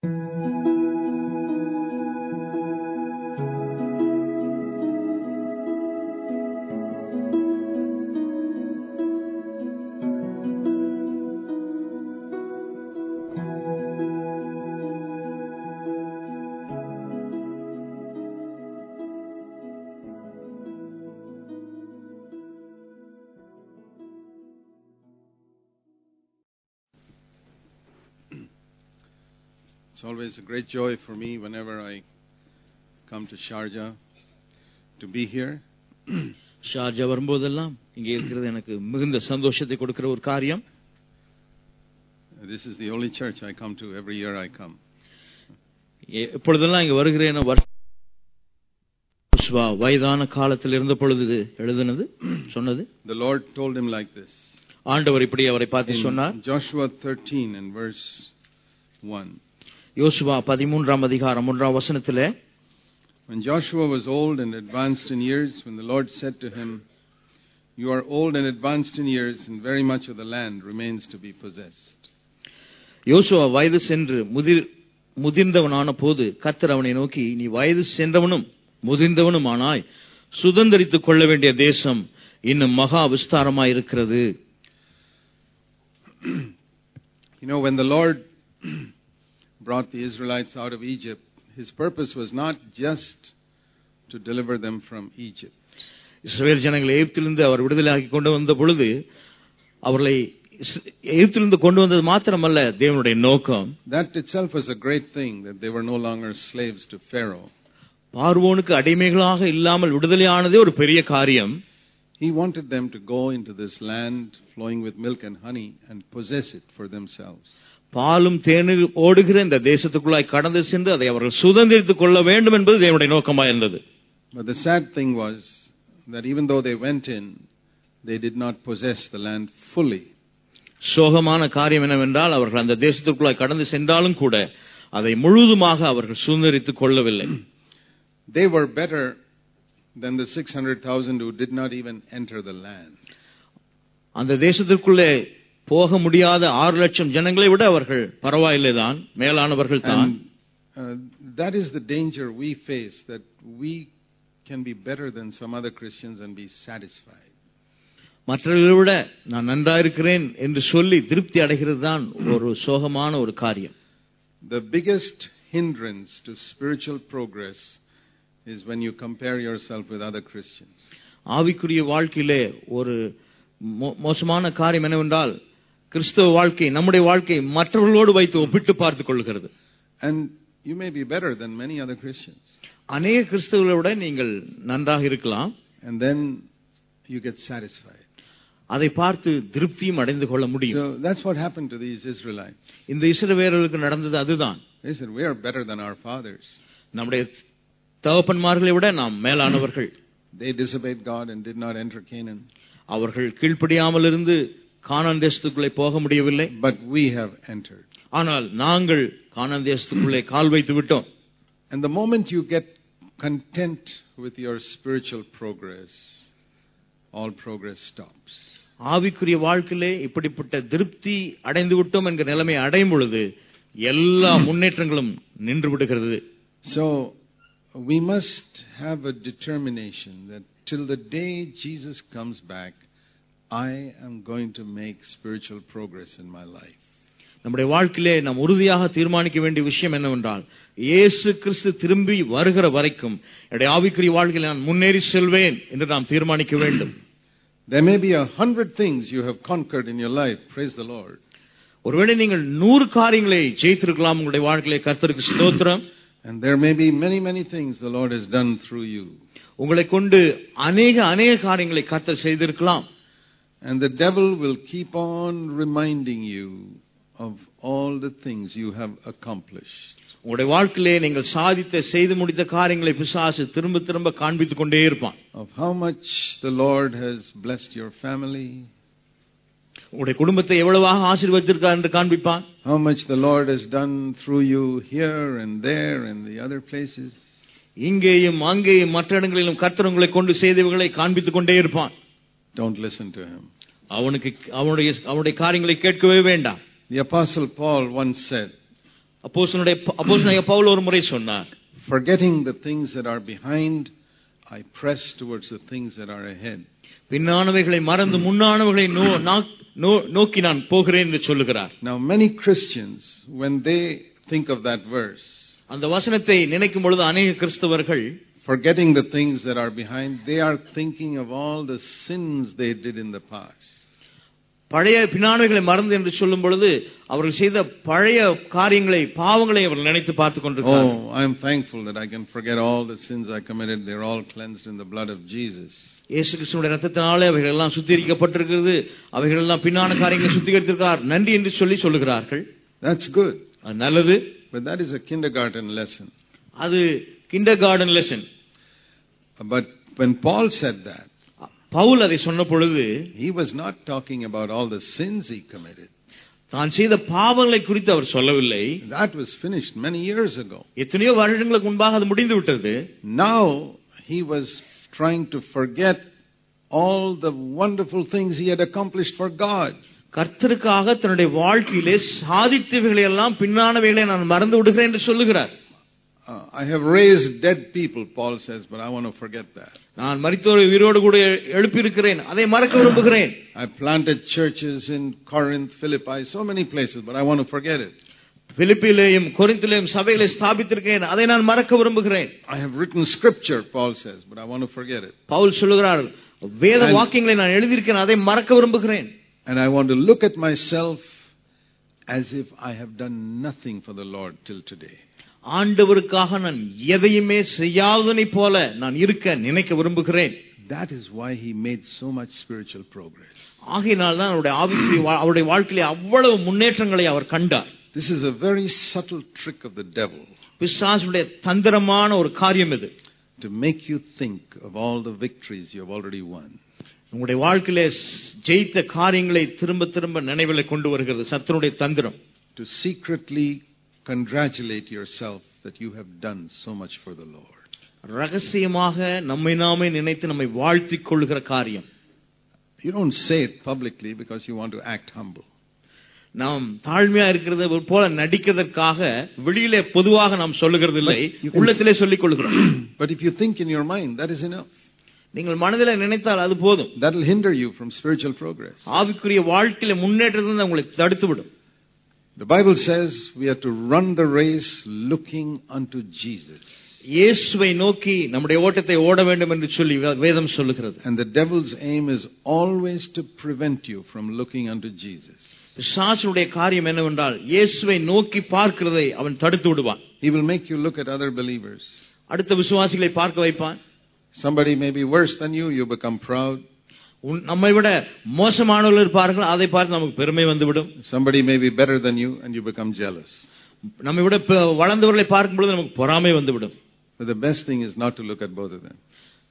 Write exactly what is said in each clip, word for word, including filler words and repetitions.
It's always a great joy for me whenever I come to Sharjah to be here. Sharjah வரும்போதெல்லாம் இங்கே இருக்கிறது எனக்கு மிகுந்த சந்தோஷத்தை கொடுக்கிற ஒரு காரியம். This is the only church I come to every year I come. எப்பொழுதெல்லாம் இங்கே வருகிறேன். வயதான காலத்தில் இருந்த பொழுது எழுதினது சொன்னது. The Lord told him like this. ஆண்டவர் இப்படி அவரை பார்த்து சொன்னார். Joshua thirteen and verse one. யோசுவா பதிமூன்றாம் அதிகாரம் ஒன்றாம் வசனத்திலே, When Joshua was old and advanced in years, when the Lord said to him, You are old and advanced in years, and very much of the land remains to be possessed. யோசுவா வயது சென்று முதிர் முதிர்ந்தவனான போது கர்த்தர் அவனை நோக்கி, நீ வயது சென்றவனும் முதிர்ந்தவனுமானாய் சுதந்தரித்துக் கொள்ள வேண்டிய தேசம் இன்னும் மகா விஸ்தாரமாய் இருக்கிறது. You know, when the Lord brought the Israelites out of Egypt, his purpose was not just to deliver them from Egypt. இஸ்ரவேல் ஜனங்களை எகிப்திலிருந்து அவர் விடுதலையாக்கி கொண்டு வந்த பொழுது அவர்களை எகிப்திலிருந்து கொண்டு வந்தது மாத்திரமல்ல தேவனுடைய நோக்கம். That itself was a great thing, that they were no longer slaves to Pharaoh. பார்வோனுக்கு அடிமைகளாக இல்லாமல் விடுதலையானதே ஒரு பெரிய காரியம். He wanted them to go into this land flowing with milk and honey and possess it for themselves. பாலும் தேநீர் ஓடுகிற இந்த தேசத்துக்குள்ளாய் கடந்து சென்று அதை அவர்கள் சுதந்திரித்துக் கொள்ள வேண்டும் என்பது தேவனுடைய நோக்கமாக இருந்தது. But the sad thing was that even though they went in, they did not possess the land fully. சோகமான காரியம் என்னவென்றால் அவர்கள் அந்த தேசத்துக்குள்ளாய் கடந்து சென்றாலும் கூட அதை முழுதுமாக அவர்கள் சுதந்திரித்துக் கொள்ளவில்லை. They were better than the six hundred thousand who did not even enter the land. அந்த தேசத்திற்குள்ளே போக முடியாத ஆறு லட்சம் ஜனங்களை விட அவர்கள் பரவாயில்லைதான், மேலானவர்கள் தான். That is the danger we face, that we can be better than some other Christians and be satisfied. மற்றவர்களை விட நான் நன்றாயிருக்கிறேன் என்று சொல்லி திருப்தி அடைகிறது தான் ஒரு சோகமான ஒரு காரியம். The biggest hindrance to spiritual progress is when you compare yourself with other Christians. ஆவிக்குரிய வாழ்க்கையிலே ஒரு மோசமான காரியம் என்னவென்றால் கிறிஸ்தவ வாழ்க்கை நம்முடைய வாழ்க்கை மற்றவர்களோடு வைத்து ஒப்பிட்டு பார்த்துக் கொள்கிறது. And you may be better than many other Christians. அநேக கிறிஸ்தவர்களை விட நீங்கள் நன்றாக இருக்கலாம். And then you get satisfied. அதை பார்த்து திருப்தியும் அடைந்து கொள்ள முடியும். So that's what happened to these Israelites. இந்த இஸ்ரவேலர்களுக்கு நடந்தது அதுதான். They said, we are better than our fathers. நம்முடைய தகப்பன்மார்களை விட நாம் மேலானவர்கள். They disobeyed God and did not enter Canaan. அவர்கள் கீழ்ப்படியாமல் இருந்து கானான் தேசத்துக்குள்ளே போக முடியவில்லை. But we have entered. ஆனால் நாங்கள் கானான் தேசத்துக்குள்ளே கால் வைத்து விட்டோம். And the moment you get content with your spiritual progress, all progress stops. ஆவிக்குரிய வாழ்க்கையிலே இப்படிப்பட்ட திருப்தி அடைந்து விட்டோம் என்கிற நிலைமை அடையும் பொழுது எல்லா முன்னேற்றங்களும் நின்று விடுகிறது. So we must have a determination that till the day Jesus comes back, I am going to make spiritual progress in my life. நம்முடைய வாழ்க்கையிலே நாம் உறுதியாக தீர்மானிக்க வேண்டிய விஷயம் என்னவென்றால், இயேசு கிறிஸ்து திரும்பி வருகிற வரைக்கும் என்னுடைய ஆவிக்குரிய வாழ்க்கையில் நான் முன்னேறி செல்வேன் என்று நாம் தீர்மானிக்க வேண்டும். There may be a hundred things you have conquered in your life. Praise the Lord. ஒருவேளை நீங்கள் நூறு காரியங்களை ஜெயித்திருக்கலாம் உங்களுடைய வாழ்க்கையிலே. கர்த்தருக்கு ஸ்தோத்திரம். And there may be many many things the Lord has done through you. உங்களை கொண்டு अनेक अनेक காரியங்களை கர்த்தர் செய்திருக்கலாம். And the devil will keep on reminding you of all the things you have accomplished. உங்களுடைய வாழ்க்கையிலே நீங்கள் சாதித்த செய்து முடித்த காரியங்களை பிசாசு திரும்ப திரும்ப காண்பித்துக் கொண்டே இருப்பான். Of how much the Lord has blessed your family. உங்களுடைய குடும்பத்தை எவ்வளவாக ஆசீர்வதித்திருக்கார் என்று காண்பிப்பான். How much the Lord has done through you here and there and the other places. இங்கேயும் அங்கேயும் மற்ற இடங்களிலும் கர்த்தர் உங்களை கொண்டு செய்தவைகளை காண்பித்துக் கொண்டே இருப்பான். Don't listen to him. அவனுக்கு அவனுடைய அவனுடைய காரியங்களை கேட்கவே வேண்டாம். The apostle Paul once said, அப்போஸ்தலனுடைய அப்போஸ்தலனாகிய பவுல் ஒரு முறை சொன்னார், forgetting the things that are behind, I press towards the things that are ahead. பின்னானவைகளை மறந்து முன்னானவைகளை நோக்கி நான் போகிறேன் என்று சொல்லுகிறார். Now many Christians, when they think of that verse, அந்த வசனத்தை நினைக்கும் பொழுது அநேக கிறிஸ்தவர்கள், forgetting the things that are behind, they are thinking of all the sins they did in the past. பழைய பின்னானவைகளை மறந்து என்று சொல்லும் பொழுது அவர்கள் செய்த பழைய காரியங்களை, பாவங்களை அவர்கள் நினைத்து பார்த்துக் கொண்டிருக்கிறார்கள். Oh, I am thankful that I can forget all the sins I committed. They are all cleansed in the blood of Jesus. இயேசு கிறிஸ்துவின் இரத்தத்தினாலே அவைகள் எல்லாம் சுத்திகரிக்கப்பட்டிருக்கிறது, அவைகள் எல்லாம் பின்னான காரியங்களை சுத்திகரித்திருக்கிறார், நன்றி என்று சொல்லி சொல்லுகிறார்கள். That's good. நல்லது. But that is a kindergarten lesson. அது kindergarten lesson. But when Paul said that, Pavul அதை சொன்ன பொழுது, he was not talking about all the sins he committed. தான் செய்த பாவங்களை குறித்து அவர் சொல்லவில்லை. That was finished many years ago. எத்தனையோ வருடங்களுக்கு முன்பாக அது முடிந்து விட்டது. Now he was trying to forget all the wonderful things he had accomplished for God. கர்த்தருக்காக தன்னுடைய வாழ்க்கையிலே சாதித்தவைகளை எல்லாம் பின்னானவைகளை நான் மறந்து விடுகிறேன் என்று சொல்லுகிறார். Uh, I have raised dead people, Paul says, but I want to forget that. நான் மரித்தோரை உயிரோடு கூட எழுப்பி இருக்கிறேன், அதை மறக்க விரும்புகிறேன். I planted churches in Corinth, Philippi, so many places, but I want to forget it. பிலிப்பிலேயும் கொரிந்திலேயும் சபைகளை ஸ்தாபித்திருக்கிறேன், அதை நான் மறக்க விரும்புகிறேன். I have written scripture, Paul says, but I want to forget it. Pavul சொல்லுகிறார், வேத வாக்கியங்களை நான் எழுதியிருக்கிறேன், அதை மறக்க விரும்புகிறேன். And I want to look at myself as if I have done nothing for the Lord till today. ஆண்டவருக்காக நான் எதையுமே செய்யாதனை போல நான் இருக்க நினைக்க விரும்புகிறேன். That is why he made so much spiritual progress. ஆகையினால் தான் அவருடைய ஆவிக்குரிய அவருடைய வாழ்க்கையிலே அவ்வளவு முன்னேற்றங்களை அவர் கண்டார். This is a very subtle trick of the devil. பிசாசுடைய தந்திரமான ஒரு காரியம் இது. To make you think of all the victories you have already won. உங்களுடைய வாழ்க்கையிலே ஜெயித்த காரியங்களை திரும்ப திரும்ப நினைவிலே கொண்டு வருகிறது சத்துருடைய தந்திரம். To secretly congratulate yourself that you have done so much for the Lord. ரகசியமாக நம்மை நாமே நினைத்து நம்மை வாழ்த்திக் கொள்ளுகிற காரியம். You don't say it publicly because you want to act humble. நாம் தாழ்மையா இருக்கிறது போல நடிக்கிறதற்காக வெளியிலே பொதுவாக நாம் சொல்லுகிறது இல்லை, உள்ளத்திலே சொல்லிக் கொள்கிறோம். But if you think in your mind, that is enough. நீங்கள் மனதிலே நினைத்தால் அது போதும். That will hinder you from spiritual progress. ஆவிக்குரிய வாழ்க்கையில முன்னேற்றத்தை உங்களை தடுத்துவிடும். The Bible says we have to run the race looking unto Jesus. இயேசுவை நோக்கி நம்முடைய ஓட்டத்தை ஓட வேண்டும் என்று சொல்லி வேதம் சொல்லுகிறது. And the devil's aim is always to prevent you from looking unto Jesus. பிசாசுடைய காரியம் என்னவென்றால் இயேசுவை நோக்கி பார்க்கிறதை அவன் தடுத்து விடுவான். He will make you look at other believers. அடுத்த விசுவாசிகளை பார்க்க வைப்பான். Somebody may be worse than you, you become proud. நம்மை விட மோசமானவர்கள் இருப்பார்கள், அதை பார்த்து நமக்கு பெருமை வந்துவிடும். Somebody may be better than you and you become jealous. நம்மை விட வளர்ந்தவர்களை பார்க்கும் பொழுது நமக்கு பொறாமை வந்துவிடும். But the best thing is not to look at both of them.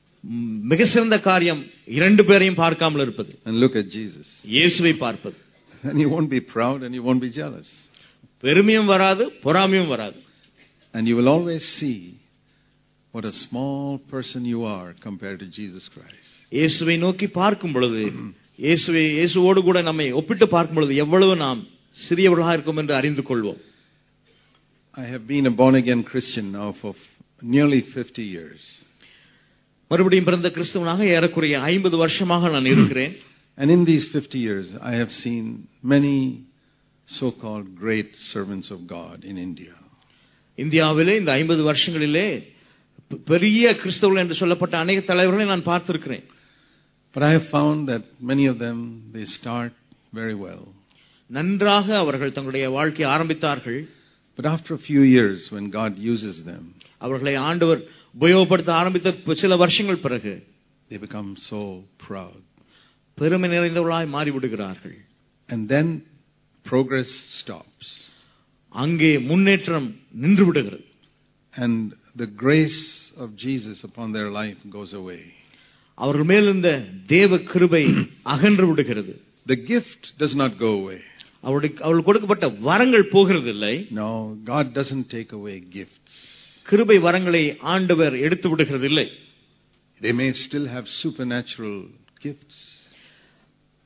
மிக சிறந்த காரியம் இரண்டு பேரையும் பார்க்காமல் இருப்பது. And look at Jesus. இயேசுவை பார்ப்பது. And you won't be proud and you won't be jealous. பெருமையும் வராது, பொறாமையும் வராது. And you will always see what a small person you are compared to Jesus Christ. இயேசுவை நோக்கி பார்க்கும் பொழுது, இயேசுவை இயேசுவோடு கூட நம்மை ஒப்பிட்டு பார்க்கும் பொழுது எவ்வளவு நாம் சிறியவர்களாக இருக்கும் என்று அறிந்து கொள்வோம். I have been a born again Christian now for nearly fifty years. மறுபடியும் பிறந்த கிறிஸ்தவனாக ஏறக்குறைய ஐம்பது வருஷமாக நான் இருக்கிறேன். And in these fifty years I have seen many so called great servants of God in India. இந்தியாவிலே இந்த ஐம்பது வருஷங்களிலே பெரிய கிறிஸ்தவர்கள் என்று சொல்லப்பட்ட அநேக தலைவர்களை நான் பார்த்திருக்கிறேன். But I have found that many of them they start very well. நன்றாக அவர்கள் தங்களுடைய வாழ்க்கையை ஆரம்பித்தார்கள். But after a few years when God uses them, அவர்களை ஆண்டவர் உபயோகப்படுத்த ஆரம்பித்த சில வருஷங்கள் பிறகு they become so proud. பெருமை நிறைந்தவர்களாய் மாறிவிடுகிறார்கள். And then progress stops. அங்கே முன்னேற்றம் நின்று விடுகிறது. And the grace of Jesus upon their life goes away. அவர்கள் மேல் இருந்த தேவ கிருபை அகன்று விடுகிறது. The gift does not go away. அவருக்கு அவர்களுக்கு கொடுக்கப்பட்ட வரங்கள் போகிறது இல்லை. No, God doesn't take away gifts. கிருபை வரங்களை ஆண்டவர் எடுத்து விடுகிறது இல்லை. They may still have supernatural gifts.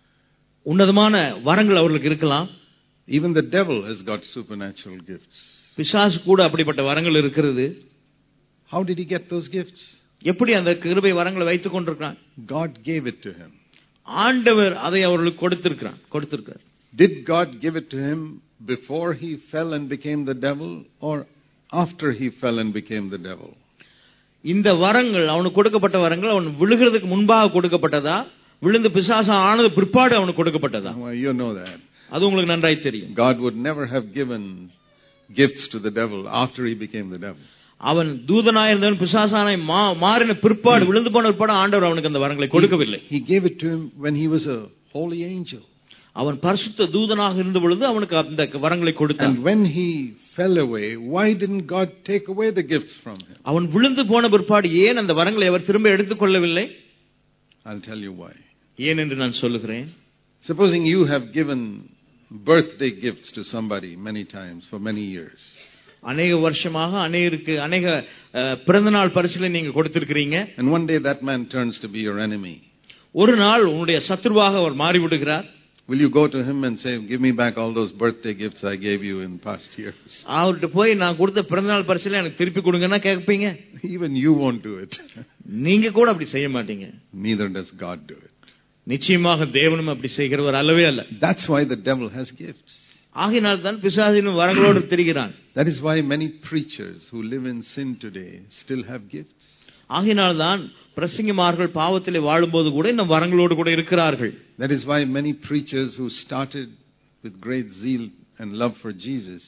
உன்னதமான வரங்கள் அவர்களுக்கு இருக்கலாம். Even the devil has got supernatural gifts. பிசாசு கூட அப்படிப்பட்ட வரங்கள் இருக்கிறது. How did he get those gifts? எப்படி அந்த கிருபை வரங்களை வைத்துக் கொண்டிருக்கிறான்? God gave it to him. ஆண்டவர் அதை அவர்களுக்கு கொடுத்திருக்கிறார் கொடுத்திருக்கிறார். Did God give it to him before he fell and became the devil, or after he fell and became the devil? இந்த வரங்கள் அவனுக்கு கொடுக்கப்பட்ட வரங்கள் அவன் விழுகிறதுக்கு முன்பாக கொடுக்கப்பட்டதா, விழுந்து பிசாசு ஆனது பிற்பாடு அவனுக்கு கொடுக்கப்பட்டதா? Well, you know that. அது உங்களுக்கு நன்றாய் தெரியும். God would never have given gifts to the devil after he became the devil. அவன் தூதனாய் இருந்தவன் பிசாசானாய் மாறின பிற்பாடு, விழுந்து போன பிற்பாடு ஆண்டவர் அவனுக்கு அந்த வரங்களை கொடுக்கவில்லை. He gave it to him when he was a holy angel. அவன் பரிசுத்த தூதனாக இருந்த பொழுது அவனுக்கு அந்த வரங்களை கொடுத்தான். And when he fell away, why didn't God take away the gifts from him? அவன் விழுந்து போன பிற்பாடு ஏன் அந்த வரங்களை அவர் திரும்ப எடுத்துக் கொள்ளவில்லை? I'll tell you why. ஏன் என்று நான் சொல்லுகிறேன். Supposing you have given birthday gifts to somebody many times for many years. அநேக வருஷமாக அநேகருக்கு அநேக பிறந்தநாள் பரிசுகளை நீங்க கொடுத்திருக்கிறீங்க. And one day that man turns to be your enemy. ஒரு நாள் உன்னுடைய சத்துருவாக அவர் மாறி விடுகிறார். Will you go to him and say, give me back all those birthday gifts I gave you in past years? அவர்கிட்ட போய் நான் கொடுத்த பிறந்தநாள் பரிசுகளை எனக்கு திருப்பி கொடுங்கன்னா கேட்பீங்க? Even you won't do it. நீங்க கூட அப்படி செய்ய மாட்டீங்க. Neither does God do it. நிச்சயமாக தேவனும் அப்படி செய்கிறவர் அல்லவே அல்ல. That's why the devil has gifts. ஆகினால் தான் பிசாசின் வரங்களோடு திரிகிறான். That is why many preachers who live in sin today still have gifts. ஆகினால் தான் பிரசங்கிமார்கள் பாவத்திலே வாழும்போது கூட இந்த வரங்களோடு கூட இருக்கிறார்கள். That is why many preachers who started with great zeal and love for Jesus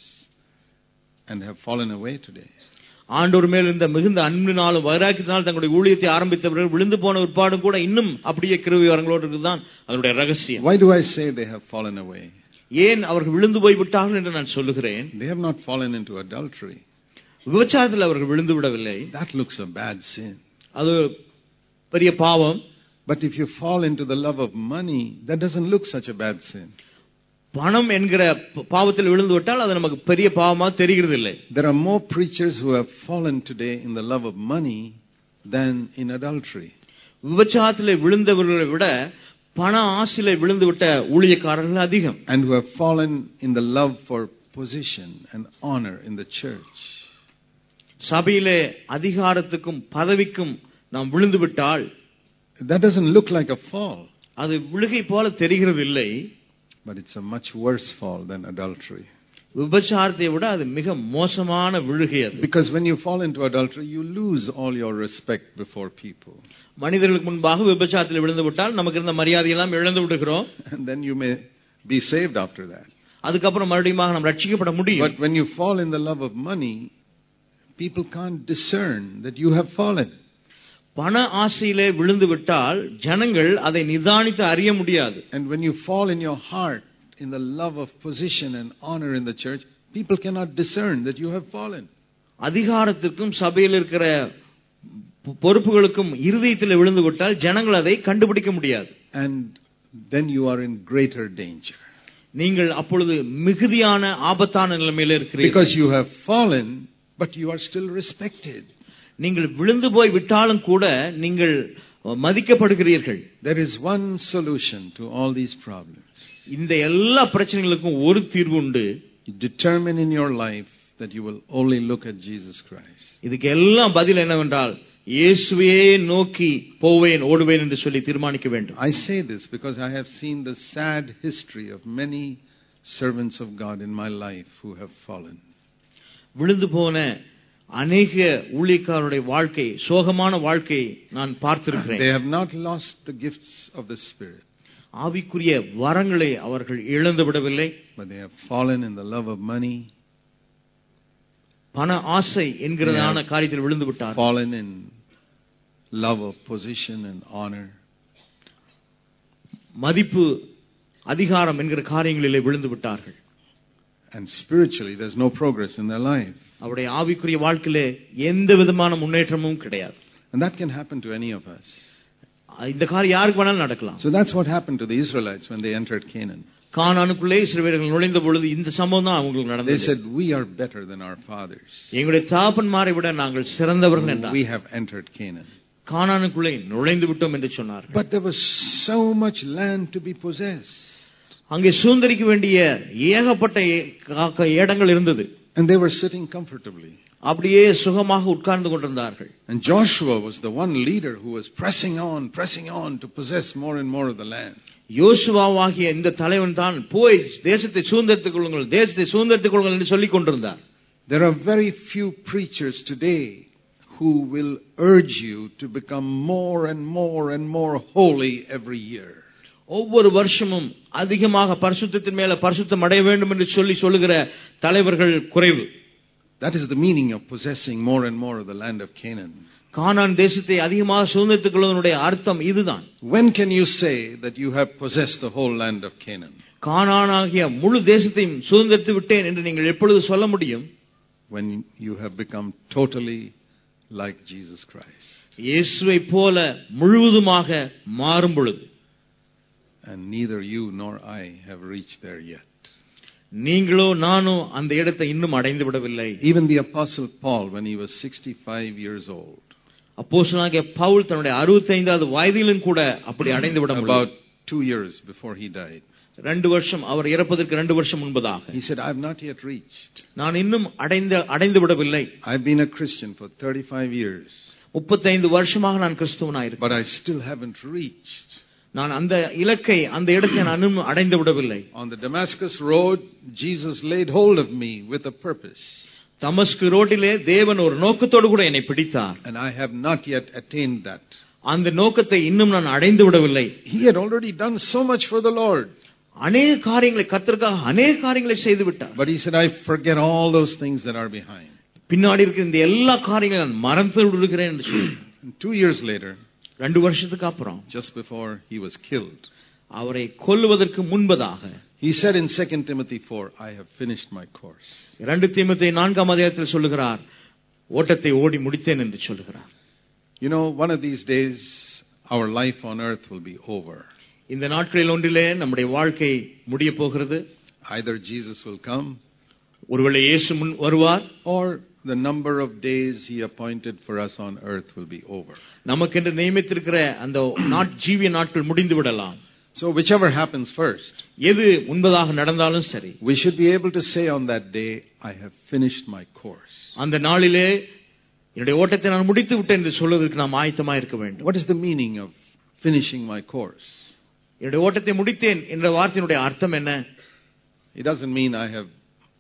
and have fallen away today. ஆண்டவர் மேல் இந்த மிகுந்த அன்பினாலும் வைராக்கியத்தினாலும் தங்களுடைய ஊழியத்தை ஆரம்பித்தவர்கள் விழுந்து போன உட்பாடும் கூட இன்னும் அப்படியே கிருபை வரங்களோடு இருக்குதான் அதனுடைய ரகசியம். Why do I say they have fallen away? ஏன் அவர்கள் விழுந்து போய் விட்டார்கள் என்று நான் சொல்லுகிறேன். They have not fallen into adultery. விபச்சாரத்தில் அவர்கள் விழுந்து விடவில்லை. That looks a bad sin. அது பெரிய பாவம். But if you fall into the love of money, that doesn't look such a bad sin. பணம் என்கிற பாவத்தில் விழுந்து விட்டால் அது நமக்கு பெரிய பாவமாக தெரிகிறது இல்லை. There are more preachers who have fallen today in the love of money than in adultery. விபச்சாரத்திலே விழுந்தவர்களை விட பண ஆசையிலே விழுந்து விட்ட ஊழியக்காரர்கள் அதிகம். And who have fallen in the love for position and honor in the church. சபையிலே அதிகாரத்துக்கும் பதவிக்கும் நாம் விழுந்து விட்டால் that doesn't look like a fall. அது விழுகை போல தெரிகிறது இல்லை. But it's a much worse fall than adultery. விபச்சாரத்தை விட அது மிக மோசமான விழுகை அது. Because when you fall into adultery, you lose all your respect before people. மனிதர்களுக்கு முன்பாக விபச்சாரத்தில் விழுந்து விட்டால் நமக்கு இருந்த மரியாதை எல்லாம் இழந்து விடுகிறோம். And then you may be saved after that. அதுக்கப்புறம் மறுபடியும் நாம் ரட்சிக்கப்பட முடியும். But when you fall in the love of money, people can't discern that you have fallen. பண ஆசையிலே விழுந்து விட்டால் ஜனங்கள் அதை நிதானித்து அறிய முடியாது. And when you fall in your heart in the love of position and honor in the church, people cannot discern that you have fallen. அதிகாரத்திற்கும் சபையில் இருக்கிற பொறுப்புகளுக்கும் இருதயத்தில் விழுந்து விட்டால் ஜனங்கள் அதை கண்டுபிடிக்க முடியாது. And then you are in greater danger. நீங்கள் அப்பொழுது மிகுதியான ஆபத்தான நிலைமையில் இருக்கிறீர்கள். Because you have fallen, but you are still respected. நீங்கள் விழுந்து போய் விட்டாலும் கூட நீங்கள் மதிக்கப்படுகிறீர்கள். There is one solution to all these problems. இந்த எல்லா பிரச்சனைகளுக்கும் ஒரு தீர்வு உண்டு. You determine in your life that you will only look at Jesus Christ. இதுக்கு எல்லாம் பதில் என்னவென்றால் இயேசுவையே நோக்கி போவேன் ஓடுவேன் என்று சொல்லி தீர்மானிக்க வேண்டும். I say this because I have seen the sad history of many servants of God in my life who have fallen. விழுந்து போன அநேக ஊழியக்காரருடைய வாழ்க்கை சோகமான வாழ்க்கை நான் பார்த்திருக்கிறேன். They have not lost the gifts of the Spirit. ஆவிக்குரிய வரங்களை அவர்கள் இழந்து விடவில்லை. But they have fallen in the love of money. பண ஆசை என்கிறதான காரியத்தில் விழுந்து விட்டார். Fallen in love of position and honor. மதிப்பு அதிகாரம் என்கிற காரியங்களிலே விழுந்து விட்டார்கள். And spiritually there's no progress in their life. அவருடைய ஆவிக்குரிய வாழ்க்கையிலே எந்த விதமான முன்னேற்றமும் கிடையாது. And that can happen to any of us. இந்த காரியம் யாருக்கு வேணாலும் நடக்கலாம். So that's what happened to the Israelites when they entered Canaan. கானானுக்குள்ளே இஸ்ரவேலர்கள் நுழைந்த பொழுது இந்த சம்பவம் தான் அவங்களுக்கு நடந்தது. They said, we are better than our fathers. எங்களுடைய தகப்பன்மாரை விட நாங்கள் சிறந்தவர்கள் என்றார். We have entered Canaan. கானானுக்குள்ளே நுழைந்து விட்டோம் என்று சொன்னார்கள். But there was so much land to be possessed. அங்கே சுதந்தரிக்க வேண்டிய ஏகப்பட்ட இடங்கள் இருந்தது. And they were sitting comfortably. அப்படியே சுகமாக உட்கார்ந்து கொண்டிருந்தார்கள். And Joshua was the one leader who was pressing on, pressing on to possess more and more of the land. யோசுவாவாகிய இந்த தலைவன் தான் போய் தேசத்தை சுதந்தரித்துக் கொள்ளுங்கள், தேசத்தை சுதந்தரித்துக் கொள்ளுங்கள் என்று சொல்லிக் கொண்டிருந்தார். There are very few preachers today who will urge you to become more and more and more holy every year. ஒவ்வொரு வருஷமும் அதிகமாக பரிசுத்தத்தின் மேல பரிசுத்தம் அடைய வேண்டும் என்று சொல்லி சொல்லுகிற தலைவர்கள் குறைவு. That is the meaning of possessing more and more of the land of Canaan. கானான் தேசத்தை அதிகமாக சுதந்தரித்துக் கொள்வதனுடைய அர்த்தம் இதுதான். When can you say that you have possessed the whole land of Canaan? கானானாகிய முழு தேசத்தையும் சுதந்தரித்து விட்டேன் என்று நீங்கள் எப்பொழுது சொல்ல முடியும்? When you have become totally like Jesus Christ. இயேசுவை போல முழுவதுமாக மாறும் பொழுது. And neither you nor I have reached there yet. நீங்களோ நானோ அந்த இடத்தை இன்னும் அடைந்து விடவில்லை. Even the apostle Paul, when he was sixty-five years old, அப்போஸ்தலனாகிய பவுல் தன்னுடைய அறுபத்தைந்தாவது வயதிலும் கூட அப்படி அடைந்து விட முடியல. About two years before he died, ரெண்டு வருஷம் அவர் இறப்பதற்கு ரெண்டு வருஷம் முன்பதாக, he said, I have not yet reached. நான் இன்னும் அடைந்து அடைந்து விடவில்லை. I've been a Christian for thirty-five years, முப்பத்தைந்து வருஷமாக நான் கிறிஸ்தவனாய் இருக்கிறேன். but I still haven't reached. நான் அந்த இலக்கை, அந்த இடத்தை நான் இன்னும் அடைந்து விடவில்லை. On the Damascus road, Jesus laid hold of me with a purpose. தமஸ்கு ரோட்டிலே தேவன் ஒரு நோக்கத்தோடு கூட என்னை பிடித்தார். And I have not yet attained that. அந்த நோக்கத்தை இன்னும் நான் அடைந்து விடவில்லை. He had already done so much for the Lord. அநேக காரியங்களை கர்த்தருக்காக அநேக காரியங்களை செய்து விட்டார். But he said, I forget all those things that are behind. பின்னாடி இருக்கிற இந்த எல்லா காரியங்களையும் நான் மறந்து விடுகிறேன் என்று சொல்லி, Two years later, ரெண்டு வருஷத்துக்கு அப்புறம், just before he was killed, அவரை கொல்லுவதற்கு முன்பதாக, he said in Second Timothy four, I have finished my course. இரண்டு தீமோத்தேயு நான்காம் அதிகாரத்தில் சொல்லுகிறார், ஓட்டத்தை ஓடி முடித்தேன் என்று சொல்லுகிறார். You know, one of these days our life on earth will be over. இந்த நாட்களில் ஒன்றிலே நம்முடைய வாழ்க்கை முடிய போகிறது. Either Jesus will come, ஒருவேளை இயேசு முன் வருவார், or the number of days he appointed for us on earth will be over. நமக்கென்று நியமித்திருக்கிற அந்த நாட் ஜீவிய நாட்கள் முடிந்து விடலாம். So whichever happens first, எது முன்பதாக நடந்தாலும் சரி, we should be able to say on that day, I have finished my course. அந்த நாளிலே என்னுடைய ஓட்டத்தை நான் முடித்து விட்டேன் என்று சொல்வதற்கு நாம் ஆயத்தமாக இருக்க வேண்டும். What is the meaning of finishing my course? என்னுடைய ஓட்டத்தை முடித்தேன் என்ற வார்த்தையினுடைய அர்த்தம் என்ன? It doesn't mean I have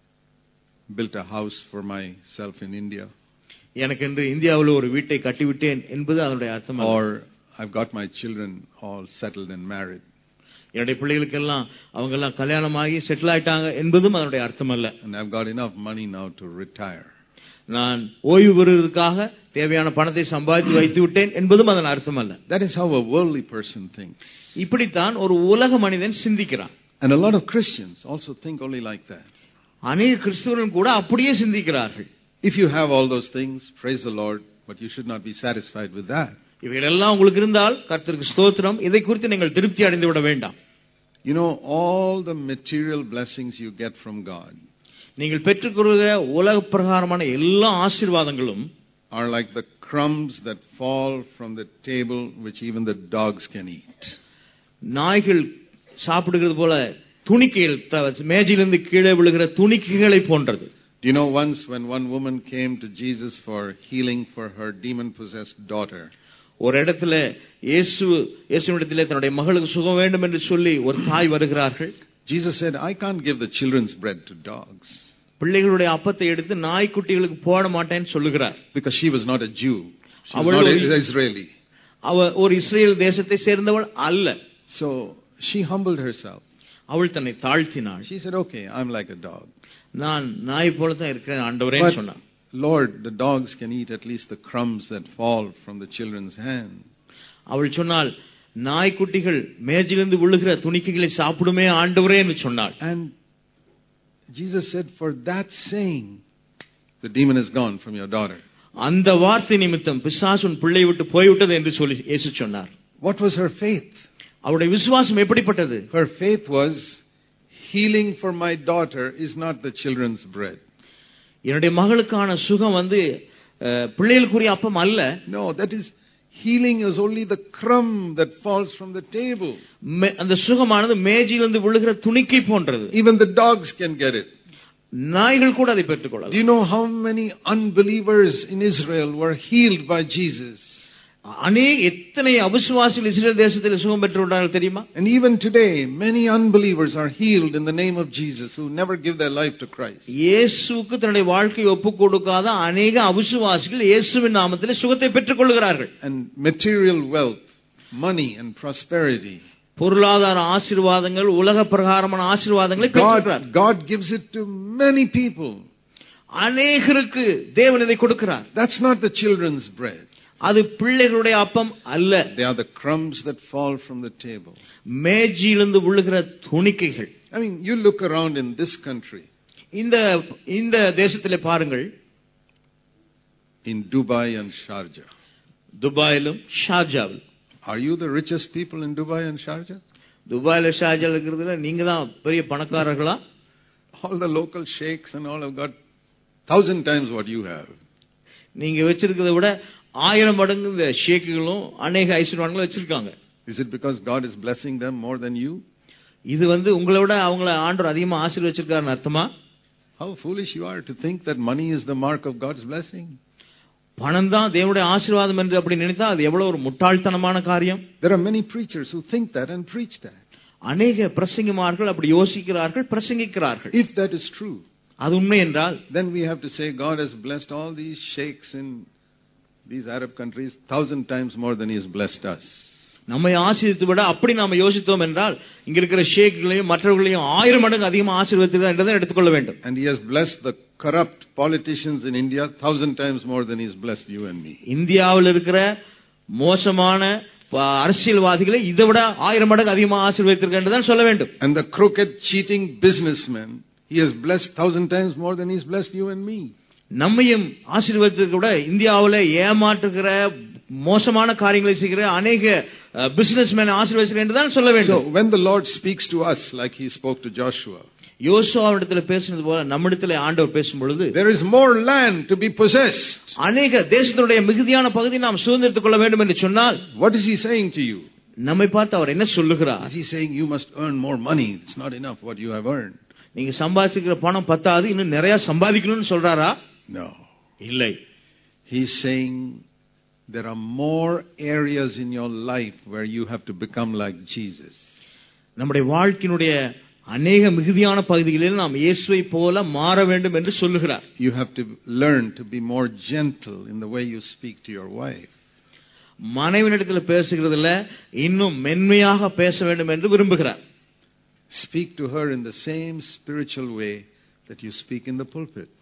built a house for myself in India, எனக்கு என்று இந்தியாவில் ஒரு வீட்டை கட்டிவிட்டேன் என்பது அதனுடைய அர்த்தம் அல்ல. or I've got my children all settled and married, என்னுடைய பிள்ளைகளுக்கு எல்லாம் அவங்க எல்லாம் கல்யாணமாகி செட்டில் ஆயிட்டாங்க என்பதும் அதனுடைய அர்த்தம் அல்ல. and I've got enough money now to retire. நான் ஓய்வு பெறுவதற்காக தேவையான பணத்தை சம்பாதித்து வைத்து விட்டேன் என்பதும் அதன் அர்த்தம் அல்ல. That is how a worldly person thinks. இப்படித்தான் ஒரு உலக மனிதன் சிந்திக்கிறான். And a lot of Christians also think only like that. அநேக கிறிஸ்தவர்கள் கூட அப்படியே சிந்திக்கிறார்கள். If you have all those things, praise the Lord, but you should not be satisfied with that. இவைகளெல்லாம் உங்களுக்கு இருந்தால் கர்த்தருக்கு ஸ்தோத்திரம், இதை குறித்து நீங்கள் திருப்தி அடைந்து விட வேண்டாம். You know, all the material blessings you get from God நீங்கள் பெற்றுக்கொள்கிற உலக பிரகாரமான எல்லா ஆசீர்வாதங்களும் are like the crumbs that fall from the table which even the dogs can eat. நாய்கள் சாப்பிடுகிறது போல துணிக்கைகள், மேஜையிலிருந்து கீழே விழுகிற துணிக்கைகளை போன்றது. Do you know once when one woman came to Jesus for healing for her demon-possessed daughter, ஒரு இடத்துல இயேசு இயேசுவிடத்திலே தன்னுடைய மகளுக்கு சுகம் வேண்டும் என்று சொல்லி ஒரு தாய் வருகிறார்கள். Jesus said, I can't give the children's bread to dogs. பிள்ளைகளுடைய அப்பத்தை எடுத்து நாய்க்குட்டிகளுக்கு போட மாட்டேன்னு சொல்லுகிறார். Because she was not a Jew. She was not an Israeli. அவ ஒரு இஸ்ரேல் தேசத்தை சேர்ந்தவள் அல்ல. So she humbled herself. அவள் தன்னை தாழ்த்தினாள். She said, okay, I'm like a dog. நான் நாய் போல தான் இருக்கிறேன் ஆண்டவரேன்னு சொன்னான். Lord, the dogs can eat at least the crumbs that fall from the children's hand. அவள் சொன்னாள், நாய்க்குட்டிகள் மேஜிலிருந்து விழுகிற துணிக்கைகளை சாப்பிடுமே ஆண்டவரே என்று சொன்னாள். And Jesus said, for that saying, the demon is gone from your daughter. அந்த வார்த்தை நிமித்தம் பிசாசு உன் பிள்ளை விட்டு போய்விட்டது என்று சொல்லி இயேசு சொன்னார். What was her faith? அவளுடைய விசுவாசம் எப்படிப்பட்டது? Her faith was, healing for my daughter is not the children's bread. என்னுடைய மகளுக்கான சுகம் வந்து பிள்ளைகளுக்குரிய அப்பம் அல்ல. No, that is, healing is only the crumb that falls from the table. அந்த சுகமானது மேஜையிலிருந்து விழுகிற துணிக்கை போன்றது. Even the dogs can get it. நாய்கள் கூட அதை பெற்றுக்கொள்ளலாம். Do you know how many unbelievers in Israel were healed by Jesus? அநேக எத்தனை அவிசுவாசிகள் இஸ்ரவேல் தேசத்தில் சுகம் பெற்றுள்ளார்கள் தெரியுமா? And even today many unbelievers are healed in the name of Jesus who never give their life to Christ. இயேசுவுக்கு தன்னுடைய வாழ்க்கையை ஒப்புக் கொடுக்காத அநேக அவிசுவாசிகள் இயேசுவின் நாமத்தில் சுகத்தை பெற்றுக்கொள்கிறார்கள். And material wealth, money and prosperity, பொருளாதார ஆசீர்வாதங்கள், உலக பிரகாரமான ஆசீர்வாதங்களை பெற்றுக்கிறார். God gives it to many people. அநேகருக்கு தேவன் இதை கொடுக்கிறார். That's not the children's bread. அது பிள்ளைகளுடைய அப்பம் அல்ல. They are the crumbs that fall from the table. மேஜையிலிருந்து விழுகிற துணிக்கைகள். I mean, you look around in this country. இந்த இந்த தேசத்திலே பாருங்கள். In Dubai and Sharjah. துபாயிலும் ஷார்ஜாவில். Are you the richest people in Dubai and Sharjah? துபாயில ஷார்ஜால இருக்கிறதுல நீங்க தான் பெரிய பணக்காரர்களா? All the local sheikhs and all have got thousand times what you have. நீங்க வச்சிருக்கிறதை விட ஆயிரம் மடங்கு இந்த ஷேக்குகளும் அநேக ஐஸ்வர்யவான்களும் வச்சிருக்காங்க. Is it because God is blessing them more than you? இது வந்து உங்களை விட அவங்கள ஆண்டவர் அதிகமா ஆசீர்வதிச்சிருக்காருன்னு அர்த்தமா? How foolish you are to think that money is the mark of God's blessing. பணம் தான் தேவனுடைய ஆசீர்வாதம் என்று அப்படி நினைத்தா அது எவ்வளவு ஒரு முட்டாள்தனமான காரியம். There are many preachers who think that and preach that. அநேக பிரசங்கிமார்கள் அப்படி யோசிக்கிறார்கள், பிரசங்கிக்கிறார்கள். If that is true, அது உண்மை என்றால் then we have to say God has blessed all these sheikhs in these Arab countries thousand times more than he has blessed us. நம்மை ஆசீர்வதித்து விட அப்படி நாம யோசித்தோம் என்றால் இங்க இருக்கிற ஷேக்குகளையும் மற்றவர்களையும் ஆயிரம் மடங்கு அதிகமாக ஆசீர்வதிக்கிறார் என்றதை எடுத்துக்கொள்ள வேண்டும். And he has blessed the corrupt politicians in India thousand times more than he has blessed you and me. இந்தியாவில் இருக்கிற மோசமான அரசியல்வாதிகளை இதை விட ஆயிரம் மடங்கு அதிகமாக ஆசீர்வதித்திருக்கிறார் என்றுதான் சொல்ல வேண்டும். And the crooked cheating businessmen he has blessed thousand times more than he has blessed you and me. நம்மையும் ஆசீர்வதித்திருக்க விட இந்தியாவில் ஏமாற்றுகிற மோசமான காரியங்களை செய்கிற அநேக பிசினஸ்மேன் ஆசீர்வதிக்கிறார் என்றுதான் சொல்ல வேண்டும். So when the Lord speaks to us like he spoke to Joshua, யோசுவாவிடத்தில் பேசினது போல நம்மிடத்தில் ஆண்டவர் பேசும் பொழுது there is more land to be possessed. அநேக தேசத்தினுடைய மிகுதியான பகுதியை நாம் சுதந்திரித்துக் கொள்ள வேண்டும் என்று சொன்னால் what is he saying to you? நம்மை பார்த்து அவர் என்ன சொல்லுகிறார்? Is he saying you must earn more money? It's not enough what you have earned. நீங்க சம்பாதிக்கிற பணம் பத்தாது, இன்னும் நிறைய சம்பாதிக்கணும்னு சொல்றாரா? No. இல்லை. He is saying there are more areas in your life where you have to become like Jesus. நம்முடைய வாழ்க்கையினுடைய அநேக மிகுதியான பகுதிகளில் நாம் இயேசுவை போல மாற வேண்டும் என்று சொல்லுகிறார். You have to learn to be more gentle in the way you speak to your wife. மனைவியிடத்தில் பேசுகிறதுல இன்னும் மென்மையாக பேச வேண்டும் என்று விரும்புகிறார். Speak to her in the same spiritual way that you speak in the pulpit.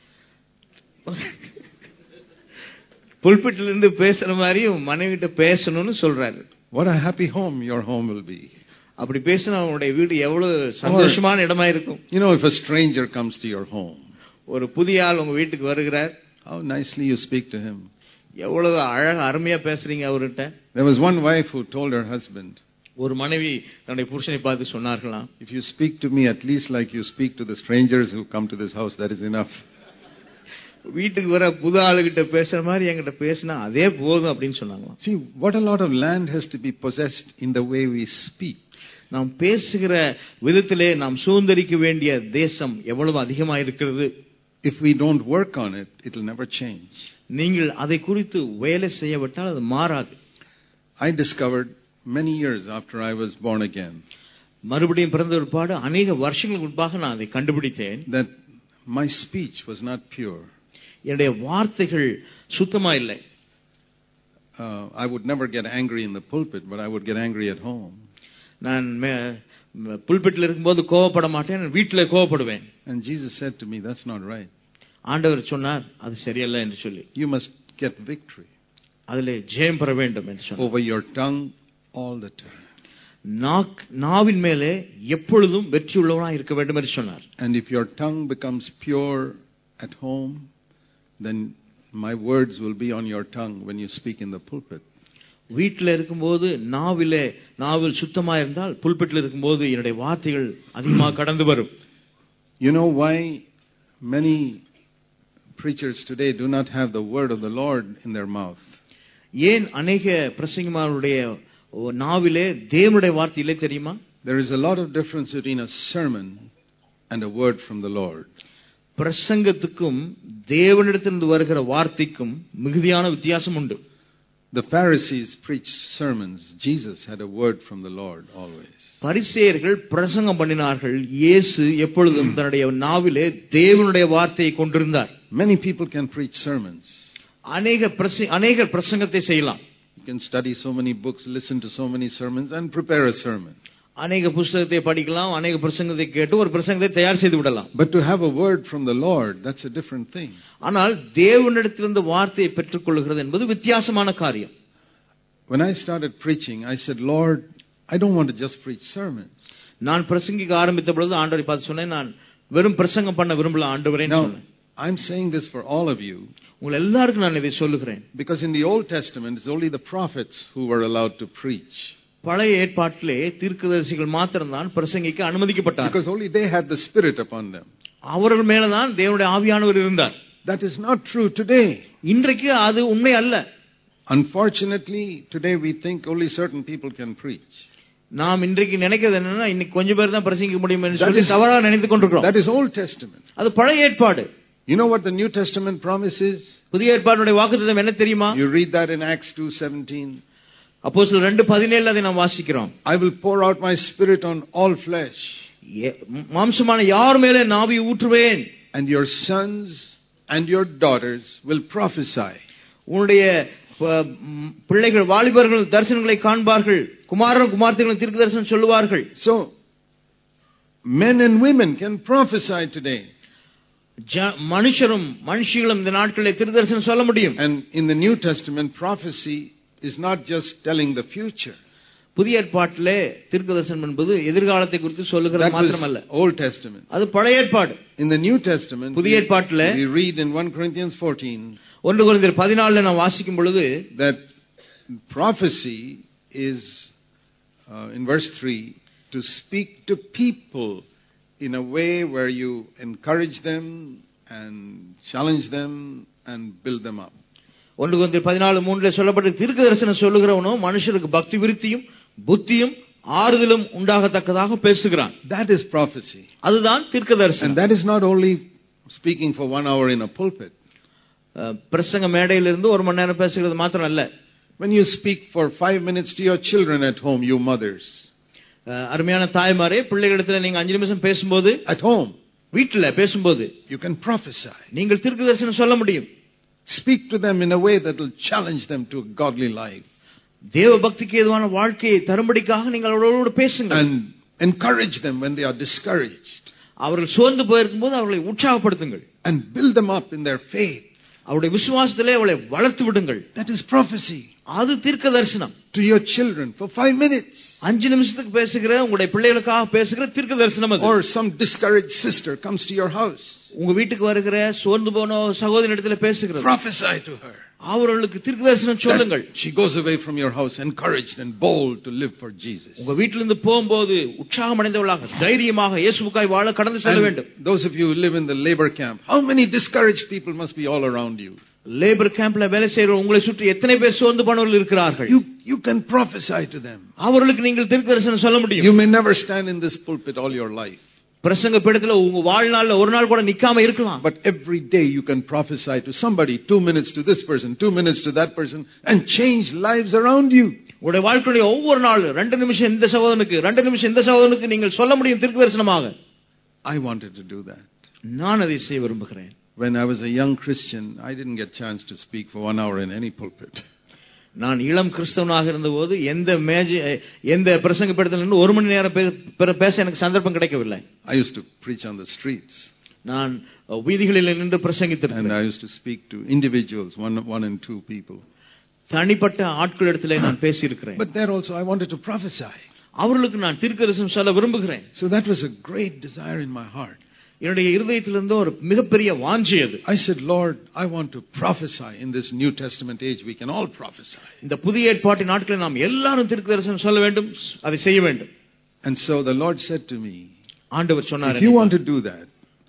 புல்பிட்ல இருந்து பேசுற மாதிரி மனைவிட்ட பேசணும்னு சொல்றாரு. What a happy home your home will be. அப்படி பேசினா உங்களுடைய வீடு எவ்வளவு சந்தோஷமான இடமா இருக்கும். You know, if a stranger comes to your home, ஒரு புதிய ஆள் உங்க வீட்டுக்கு வருகிறார், how nicely you speak to him. எவ்வளவு அழகா அருமையா பேசுறீங்க அவர்கிட்ட. There was one wife who told her husband, ஒரு மனைவி தன்னுடைய புருஷனை பார்த்து சொன்னார்களாம், if you speak to me at least like you speak to the strangers who come to this house, that is enough. வீட்டுக்கு வர புது ஆளுகிட்ட பேசுற மாதிரி என்கிட்ட பேசினா அதே போதும் அப்படின்னு சொன்னாங்களாம். See, what a lot of land has to be possessed in the way we speak. நாம் பேசுகிற விதத்திலே நாம் சுதந்திரிக்க வேண்டிய தேசம் எவ்வளவு அதிகமாக இருக்கிறது. If we don't work on it, it will never change. நீங்கள் அதை குறித்து வேலை செய்யவிட்டால் அது மாறாது. I discovered many years after I was born again மறுபடியும் பிறந்த ஒருபாடு அநேக வருஷங்களுக்கு முன்பாக நான் அதை கண்டுபிடித்தேன். that my speech was not pure. என்னுடைய வார்த்தைகள் சுத்தமா இல்லை. Uh, I would never get angry in the pulpit, but I would get angry at home. நான் புல்பிட்ல இருக்கும்போது கோபப்பட மாட்டேன், வீட்டிலே கோபப்படுவேன். And Jesus said to me, that's not right. ஆண்டவர் சொன்னார் அது சரியல்ல என்று சொல்லி. You must get victory. அதிலே ஜெயம் பெற வேண்டும் என்று சொன்னார். Over your tongue all the time. நாக் நாவின் மேலே எப்பொழுதும் வெற்றி உள்ளவனாய் இருக்க வேண்டும் என்று சொன்னார். And if your tongue becomes pure at home, then my words will be on your tongue when you speak in the pulpit. வீட்டில் இருக்கும்போது நாவிலே நாவில் சுத்தமா இருந்தால் புல்பிட்ல இருக்கும்போது என்னுடைய வார்த்தைகள் அதிகமாக கடந்து வரும். You know why many preachers today do not have the word of the Lord in their mouth? ஏன் அநேக பிரசங்கிமாருடைய நாவிலே தேவனுடைய வார்த்தை இல்லை தெரியுமா? There is a lot of difference between a sermon and a word from the Lord. பிரசங்கத்துக்கும் தேவனிடத்திலிருந்து வருகிற வார்த்தைக்கும் மிகுதியான வித்தியாசம் உண்டு. The Pharisees preached sermons. Jesus had a word from the Lord always. பரிசேயர்கள் பிரசங்கம் பண்ணினார்கள். இயேசு எப்பொழுதும் தன்னுடைய நாவிலே தேவனுடைய வார்த்தையை கொண்டிருந்தார். Many people can preach sermons. அநேக அநேக பிரசங்கத்தை செய்யலாம். You can study so many books, listen to so many sermons and prepare a sermon. அநேக புத்தகத்தை படிக்கலாம், அநேக பிரசங்கத்தை கேட்டு ஒரு பிரசங்கத்தை தயார் செய்து விடலாம். But to have a word from the Lord, that's a different thing. ஆனால் தேவனிடத்திலிருந்து வார்த்தையை பெற்றுக்கொள்கிறது என்பது வித்தியாசமான காரியம். When I started preaching, I said, Lord, I don't want to just preach sermons. நான் பிரசங்கிக்க ஆரம்பித்த பொழுது ஆண்டவரை பார்த்து சொன்னேன், நான் வெறும் பிரசங்கம் பண்ண விரும்பல ஆண்டவரே சொன்னேன். I'm saying this for all of you. உங்கள் எல்லாருக்கும் நான் இதை சொல்லுகிறேன். Because in the Old Testament, it's only the prophets who were allowed to preach. பழைய ஏற்பாட்டிலே தீர்க்கதரிசிகள் மாத்திரம்தான் பிரசங்கிக்க அனுமதிக்கப்பட்டார்கள். Because only they had the Spirit upon them. அவர்கள் மேலதான் தேவனுடைய ஆவியானவர் இருந்தார். That is not true today. இன்றைக்கு அது உண்மை அல்ல. Unfortunately, today we think only certain people can preach. நாம் இன்றைக்கு நினைக்கிறது என்னன்னா இன்னைக்கு கொஞ்சம் பேர் தான் பிரசங்கிக்க முடியும் என்று சொல்லி தவறாக நினைத்துக் கொண்டிருக்கிறோம். That is Old Testament. அது பழைய ஏற்பாடு. You know what the New Testament promise is? புதிய ஏற்பாட்டினுடைய வாக்குத்தத்தம் என்ன தெரியுமா? You read that in Acts two seventeen. அப்போஸ்தலர் இரண்டு பதினேழு அதை நாம் வாசிக்கிறோம். I will pour out my spirit on all flesh. மாம்சமான யார் மேலே நாவி ஊற்றுவேன். And your sons and your daughters will prophesy. உன்னுடைய பிள்ளைகள் வாலிபர்கள் தரிசனங்களை காண்பார்கள், குமாரரும் குமார்த்திகளும் தீர்க்க தரிசனம் சொல்லுவார்கள். So men and women can prophesy today. மனுஷரும் மனுஷிகளும் இந்த நாட்களில் தீர்க்க தரிசனம் சொல்ல முடியும். And in the New Testament, prophecy is not just telling the future. புதிய ஏற்பாட்டிலே தீர்க்கதரிசனம் என்பது எதிர்காலத்தை குறித்து சொல்லுகிறது மாத்திரமல்ல. Old Testament. அது பழைய ஏற்பாடு. In the New Testament, புதிய ஏற்பாட்டிலே we read in First Corinthians fourteen ஒன்று கொரிந்தியர் பதினான்கு நாம் வாசிக்கும் பொழுது that prophecy is uh, in verse three to speak to people in a way where you encourage them and challenge them and build them up. ஒன்று கொரிந்தியர் பதினான்கு மூன்று சொல்லப்பட்ட தீர்க்கதரிசனம் சொல்லுகிறவனோ மனுஷருக்கு பக்தி விருத்தியும் புத்தியும் ஆறுதலும் உண்டாகத்தக்கதாக பேசுகிறான். That is prophecy. அதுதான் தீர்க்கதரிசனம். And that is not only speaking for one hour in a pulpit. பிரசங்க மேடையில் இருந்து ஒரு மணி நேரம் பேசுகிறது மாத்திரம் அல்ல. When you speak for five minutes to your children at home, you mothers. அருமையான தாய்மாரே, பிள்ளைகளிடத்தில் நீங்க அஞ்சு நிமிஷம் பேசும்போது at home, வீட்டில் பேசும்போது you can prophesy. நீங்கள் தீர்க்கதரிசனம் சொல்ல முடியும். Speak to them in a way that will challenge them to a godly life. தேவ பக்திக்கு ஏதுவான வாழ்க்கையை தரும்படிக்காக நீங்கள் அவர்களோடு பேசுங்கள். And encourage them when they are discouraged. அவர்கள் சோர்ந்து போயிருக்கும்போது அவர்களை உற்சாகப்படுத்துங்கள். And build them up in their faith. அவருடைய விசுவாசத்திலே அவளை வளர்த்து விடுங்கள். That is prophecy. அது தீர்க்கதரிசனம். To your children for five minutes. அஞ்சு நிமிஷத்துக்கு பேசுகிற உங்களுடைய பிள்ளைகளுக்காக பேசுகிற தீர்க்கதரிசனம் அது. Or some discouraged sister comes to your house. உங்க வீட்டுக்கு வருகிற சோர்ந்து போன சகோதரியிடத்தில் பேசுகிறது. Prophesy to her. அவர்களுக்கு தீர்க்கதரிசனம் சொல்லுங்கள். She goes away from your house encouraged and bold to live for Jesus. உங்க வீட்டிலிருந்து போகும்போது உற்சாகம் அடைந்தவளாக தைரியமாக இயேசுவுக்காய் வாழ கடந்து செல்ல வேண்டும். Those of you who live in the labor camp, how many discouraged people must be all around you? Labour கேம்ப்ல வேலை செய்யற உங்களை சுற்றி எத்தனை பேர் சோர்ந்து போனவர்கள் இருக்கிறார்கள்? You you can prophesy to them. அவர்களுக்கு நீங்கள் தீர்க்கதரிசனம் சொல்ல முடியும். You may never stand in this pulpit all your life. பிரசங்க பீடத்துல உங்க வாழ்நாள்ல ஒரு நாள் கூட நிக்காம இருக்கலாம். But every day you can prophesy to somebody, two minutes to this person, two minutes to that person, and change lives around you. உங்களுடைய வாழ்க்கையில ஒவ்வொரு நாள் ரெண்டு நிமிஷம் இந்த சகோதரனுக்கு ரெண்டு நிமிஷம் இந்த சகோதரனுக்கு நீங்கள் சொல்ல முடியும் தீர்க்கதரிசனமாக. I wanted to do that. நான் அதை செய்ய விரும்புகிறேன். When I was a young Christian, I didn't get chance to speak for one hour in any pulpit. நான் இளம் கிறிஸ்தவனாக இருந்தபோது எந்த மேஜ எந்த பிரசங்க பீடத்தில் ஒரு மணி நேரம் பேச எனக்கு சந்தர்ப்பம் கிடைக்கவில்லை. I used to preach on the streets. நான் வீதிகளில் நின்று பிரசங்கித்திருக்கிறேன். And I used to speak to individuals, one one and two people. தனிப்பட்ட ஆட்களிடத்திலே நான் பேசி இருக்கிறேன். But there also I wanted to prophesy. அவர்களுக்கு நான் தீர்க்கதரிசனம் சொல்ல விரும்புகிறேன். So that was a great desire in my heart. என்னுடைய இருதயத்திலிருந்து ஒரு மிகப்பெரிய வாஞ்சை அது. I said, Lord, I want to prophesy in this New Testament age. We can all prophesy. இந்த புதிய ஏற்பாட்டின் நாட்களில் நாம் எல்லாரும் தீர்க்கதரிசனம் சொல்ல வேண்டும், அதை செய்ய வேண்டும். And so the Lord said to me, ஆண்டவர் சொன்னார், if you want to do that,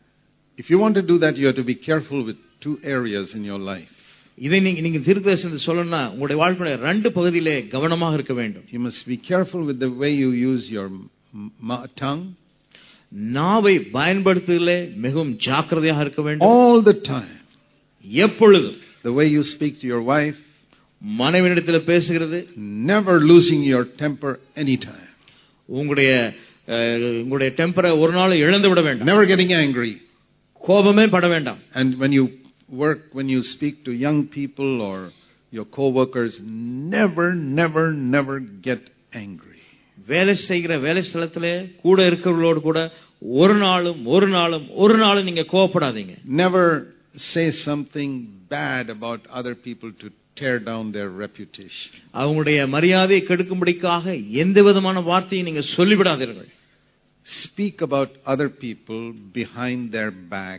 if you want to do that, you have to be careful with two areas in your life. இதை நீங்க நீங்க தீர்க்கதரிசனம் சொல்லணும்னா உங்களுடைய வாழ்க்கையில ரெண்டு பகுதியிலே கவனமாக இருக்க வேண்டும். You must be careful with the way you use your tongue. நாவை பயன்படுத்துவதிலே மிகவும் ஜாக்கிரதையாக இருக்க வேண்டும். All the time. எப்பொழுதும். The way you speak to your wife. மனைவியிடத்தில் பேசுகிறது. Never losing your temper anytime. உங்களுடைய உங்களுடைய டெம்பரை ஒரு நாள் இழந்து விட வேண்டாம். Never getting angry. கோபமே பட வேண்டாம். And when you work, when you speak to young people or your co-workers, never, never, never get angry. வேலை செய்கிற வேலை ஸ்தலத்திலே கூட இருக்கிறவர்களோடு கூட ஒரு நாளும் ஒரு நாளும் ஒரு நாளும் நீங்க கோபப்படாதீங்க. Never say something bad about other people to tear down their reputation. அவங்களுடைய மரியாதையை கெடுக்கும்படிக்காக எந்த விதமான வார்த்தையை நீங்க சொல்லிவிடாதீர்கள். Speak about other people behind their back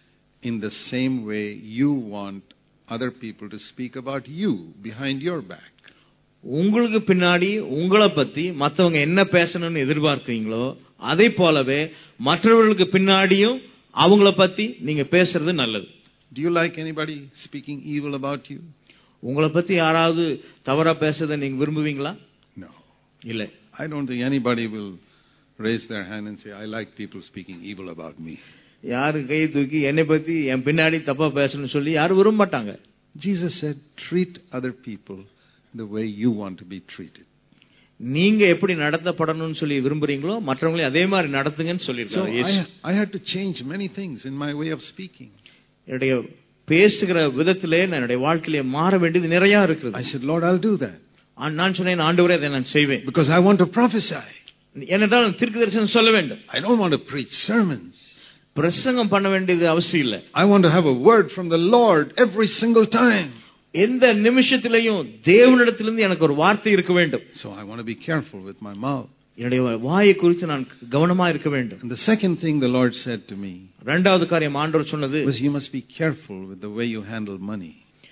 in the same way you want other people to speak about you behind your back. உங்களுக்கு பின்னாடி உங்களை பத்தி மத்தவங்க என்ன பேசணும்னு எதிர்பார்க்கிறீங்களோ அதே போலவே மற்றவர்களுக்கு பின்னாடியும் அவங்கள பத்தி நீங்க பேசுறது நல்லது. Do you like anybody speaking evil about you? உங்களை பத்தி யாராவது தவறா பேசுறதை நீங்க விரும்புவீங்களா? No. இல்ல. I don't think anybody will raise their hand and say, I like people speaking evil about me. யாரு கை தூக்கி என்னை பத்தி என் பின்னாடி தப்பா பேசணும்னு சொல்லி யாரும் விரும்ப மாட்டாங்க. Jesus said, treat other people the way you want to be treated. நீங்க எப்படி நடத்தப்படணும்னு சொல்லி விரும்புறீங்களோ மற்றவங்களே அதே மாதிரி நடத்துங்கன்னு சொல்லிருக்காரு. So I, I had to change many things in my way of speaking. என்னுடைய பேசுகிற விதத்திலே என்னுடைய வாழ்க்கையிலே மாற வேண்டியது நிறைய இருக்குது. I said, Lord, I'll do that. நான் சொன்னேன், ஆண்டவரே அதை நான் செய்வேன். Because I want to prophesy. ஏனென்றால் தீர்க்கதரிசனம் சொல்ல வேண்டும். I don't want to preach sermons. பிரசங்கம் பண்ண வேண்டியது அவசியம் இல்லை. I want to have a word from the Lord every single time. எந்த நிமிஷத்திலேயும் தேவனிடத்திலிருந்து எனக்கு ஒரு வார்த்தை இருக்க வேண்டும். So I want to be careful with my mouth. என்னுடைய வாயை குறித்து நான் கவனமா இருக்க வேண்டும். And the second thing the Lord said to me, இரண்டாவது காரியம் ஆண்டவர் சொன்னது, was you must be careful with the way you handle money.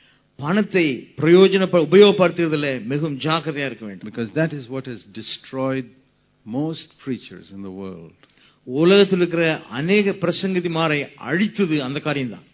பணத்தை பிரயோஜன உபயோகப்படுத்துவதில் மிகவும் ஜாக்கிரதையா இருக்க வேண்டும். Because that is what has destroyed most preachers in the world. உலகத்தில் இருக்கிற அநேக பிரசங்கிமாரை அழித்தது அந்த காரியம்தான்.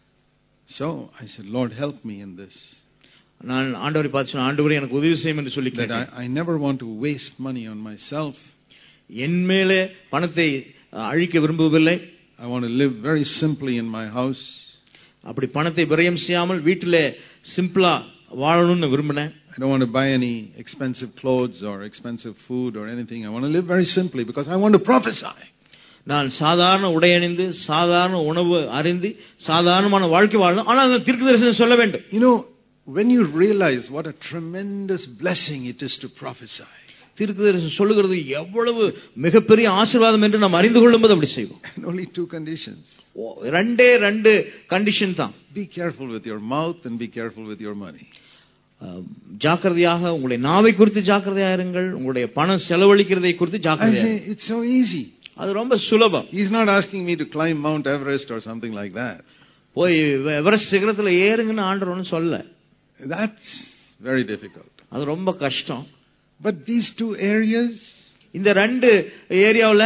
So I said, Lord, help me in this. நான் ஆண்டவரை பார்த்து சொன்னேன், ஆண்டவரே எனக்கு உதவி செய்யும் என்று சொல்லி கேட்டேன். I never want to waste money on myself. என் மேலே பணத்தை அழிக்க விரும்பவில்லை. I want to live very simply in my house. அப்படி பணத்தை விரயம் செய்யாமல் வீட்டிலே சிம்பிளா வாழணும்னு விரும்பினேன். I don't want to buy any expensive clothes or expensive food or anything. I want to live very simply because I want to prophesy. நான் சாதாரண உடை அணிந்து சாதாரண உணவு அருந்தி சாதாரணமான வாழ்க்கை வாழணும். ஆனால் அந்த தீர்க்கதரிசனம் சொல்ல வேண்டும். You know, when you realize what a tremendous blessing it is to prophesy. தீர்க்கதரிசனம் சொல்லுகிறது எவ்வளவு மிகப்பெரிய ஆசீர்வாதம் என்று நாம் அறிந்து கொள்ளும்போது அப்படி செய்வோம். Only two conditions. ரெண்டே ரெண்டு கண்டிஷன் தான். Be careful with your mouth and be careful with your money. ஜாக்கிரதையாக உங்களுடைய நாவை குறித்து ஜாக்கிரதையா இருங்கள், உங்களுடைய பணம் செலவழிக்கிறதை குறித்து ஜாக்கிரதையா. I say it's so easy. அது ரொம்ப சுலபம். He's not asking me to climb Mount Everest or something like that. போய் எவரெஸ்ட் சிகரத்துல ஏறுங்கன்னு ஆண்டவர் ஒன்றும் சொல்ல. That's very difficult. அது ரொம்ப கஷ்டம். But these two areas, இந்த ரெண்டு ஏரியாவுல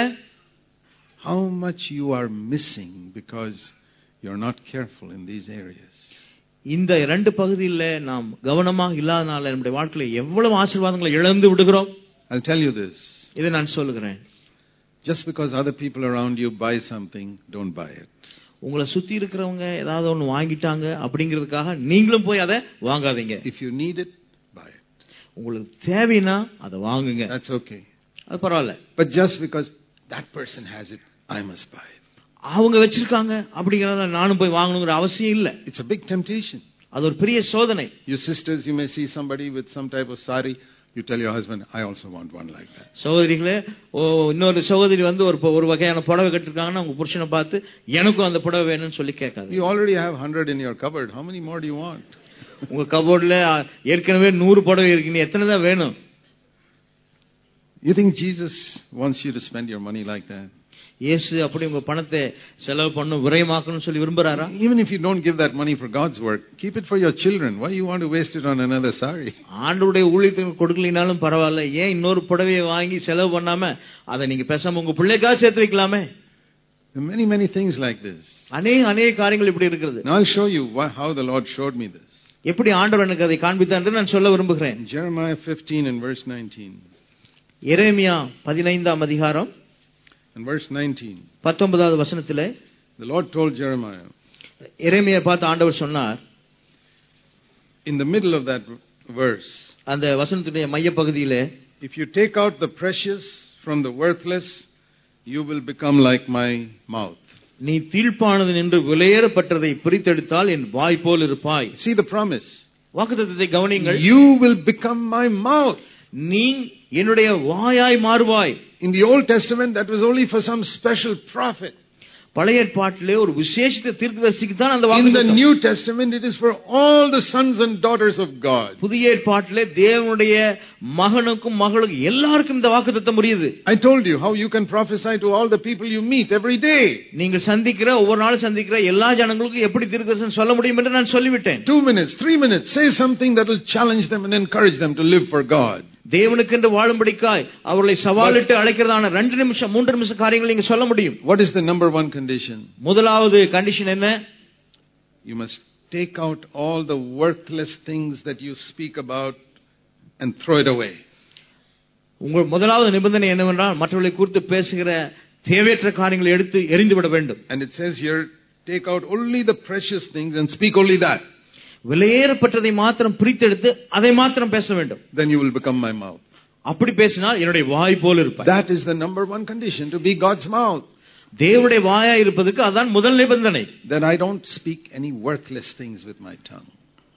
how much you are missing because you're not careful in these areas. இந்த இரண்டு பகுதியில நாம் கவனமாக இல்லாதனால நம்முடைய வாழ்க்கையில எவ்வளவு ஆசீர்வாதங்களை இழந்து விடுகிறோம். I'll tell you this. இதை நான் சொல்லுகிறேன். Just because other people around you buy something, don't buy it. உங்களை சுத்தி இருக்கிறவங்க ஏதாவது ஒன்று வாங்கிட்டாங்க அப்படிங்கிறதுக்காக நீங்களும் போய் அதை வாங்காதீங்க. If you need it, buy it. உங்களுக்கு தேவைன்னா அதை வாங்குங்க. That's okay. அது பரவாயில்ல. But just because that person has it, I must buy it. அவங்க வச்சிருக்காங்க அப்படிங்கறத நானும் போய் வாங்கணுங்கிற அவசியம் இல்ல. It's a big temptation. அது ஒரு பெரிய சோதனை. You sisters, you may see somebody with some type of sari. You tell your husband, I also want one like that. சகோதரிகளே, இன்னொரு சகோதரி வந்து ஒரு ஒரு வகையான புடவை கட்டிருக்காங்கன்னா உங்க புருஷனை பார்த்து எனக்கும் அந்த புடவை வேணும்னு சொல்லி கேட்காது. You already have one hundred in your cupboard. How many more do you want? உங்க கபோர்ட்ல ஏற்கனவே நூறு புடவை இருக்கு, நீ எத்தனை தான் வேணும்? You think Jesus wants you to spend your money like that? இயேசு அப்படி உங்க பணத்தை செலவு பண்ணணும் விரயமாக்கணும்னு சொல்லி விரும்புறாரா? Even if you don't give that money for God's work, keep it for your children. Why you want to waste it on another sari? ஆண்டவருடைய ஊழியத்துக்கு கொடுக்கலினாலும் பரவாயில்ல, ஏன் இன்னொரு புடவையை வாங்கி செலவு பண்ணாம அதை நீங்க பேசாம உங்க பிள்ளைக்காக சேர்த்து வைக்கலாமே. Many many things like this. அநேக அநேக காரியங்கள் இப்படி இருக்கிறது. Now I'll show you how the Lord showed me this. எப்படி ஆண்டவர் எனக்கு அதை காண்பித்தார் என்று நான் சொல்ல விரும்புகிறேன். Jeremiah fifteen and verse nineteen. எரேமியா பதினைந்தாம் அதிகாரம் And verse nineteen. பத்தொன்பதாவது வசனத்திலே The Lord told Jeremiah. எரேமியா பார்த்து ஆண்டவர் சொன்னார். In the middle of that verse. அந்த வசனத்துடைய மைய பகுதியிலே, if you take out the precious from the worthless, you will become like my mouth. நீ தீழ்ப்பானது என்று விலையேறப்பட்டதை பிரித்தெடுத்தால் என் வாய் போல் இருப்பாய். See the promise. வாக்குத்தத்தத்தை கவனியுங்கள். You will become my mouth. நீ என்னுடைய வாயாய் மாறுவாய். In the Old Testament, that was only for some special prophet. பழைய ஏற்பாட்டிலே ஒரு விசேஷித்த தீர்க்கதரிசிக்கு தான் அந்த வாக்குத்தத்தம். In the New Testament, it is for all the sons and daughters of God. புதிய ஏற்பாட்டிலே தேவனுடைய மகனுக்கும் மகளுக்கும் எல்லாருக்கும் இந்த வாக்குத்தத்தம் உரியது. I told you how you can prophesy to all the people you meet every day. நீங்கள் சந்திக்கிற ஒவ்வொரு நாள் சந்திக்கிற எல்லா ஜனங்களுக்கும் எப்படி தீர்க்கதரிசனம் சொல்ல முடியும் என்று நான் சொல்லிவிட்டேன். Two minutes, three minutes, say something that will challenge them and encourage them to live for God. தேவனுக்கு என்று வாழும்படிக்காய் அவர்களை சவாலிட்டு அழைக்கிறதான ரெண்டு நிமிஷம் மூன்று நிமிஷம் காரியங்களை நீங்க சொல்ல முடியும். What is the number one condition? முதலாவது கண்டிஷன் என்ன? You must take out all the worthless things that you speak about and throw it away. உங்கள் முதலாவது நிபந்தனை என்னவென்றால் மற்றவர்களை குறித்து பேசுகிற தேவையற்ற காரியங்களை எடுத்து எறிந்து விட வேண்டும். And it says here, take out only the precious things and speak only that. விலையேறப்பட்டதை மாத்திரம் பிரித்தெடுத்து அதை மாத்திரம் பேச வேண்டும். Then you will become my mouth. அப்படி பேசினால் என்னுடைய வாய் போல் இருப்பாய். That is the number one condition to be God's mouth. தேவனுடைய வாயாய் இருப்பதற்கு அதான் முதல் நிபந்தனை. That I don't speak any worthless things with my tongue.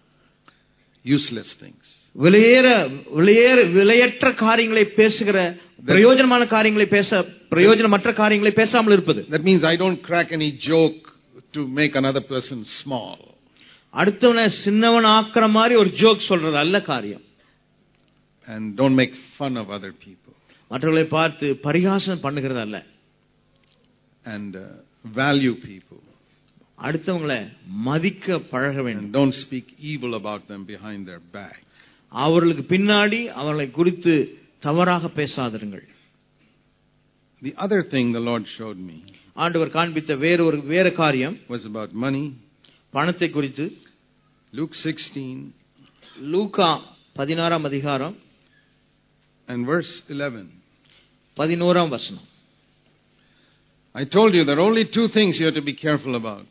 Useless things. விலையேற விலையேற விலையற்ற காரியங்களை பேசுகிற பிரயோஜனமான காரியங்களை பேச பிரயோஜனமற்ற காரியங்களை பேசாமல் இருப்பது. That means I don't crack any joke to make another person small. அடுத்தவனை சின்னவன் ஆக்குற மாதிரி ஒரு ஜோக் சொல்றது அல்ல காரியம். And don't make fun of other people. மற்றவர்களை பார்த்து பரிகாசம் பண்ணுகிறது அல்ல. And uh, value people. அடுத்தவங்களை மதிக்க பழக வேண்டும். And don't speak evil about them behind their back. அவர்களுக்கு பின்னாடி அவர்களை குறித்து தவறாக பேசாதிருங்கள். The other thing the Lord showed me. ஆண்டவர் காண்பித்த வேறு ஒரு வேற காரியம் was about money. பணத்தை குறித்து. Luke sixteen. லூக்கா பதினாறாம் அதிகாரம் and verse eleven. பதினோராம் வசனம். I told you there are only two things you have to be careful about.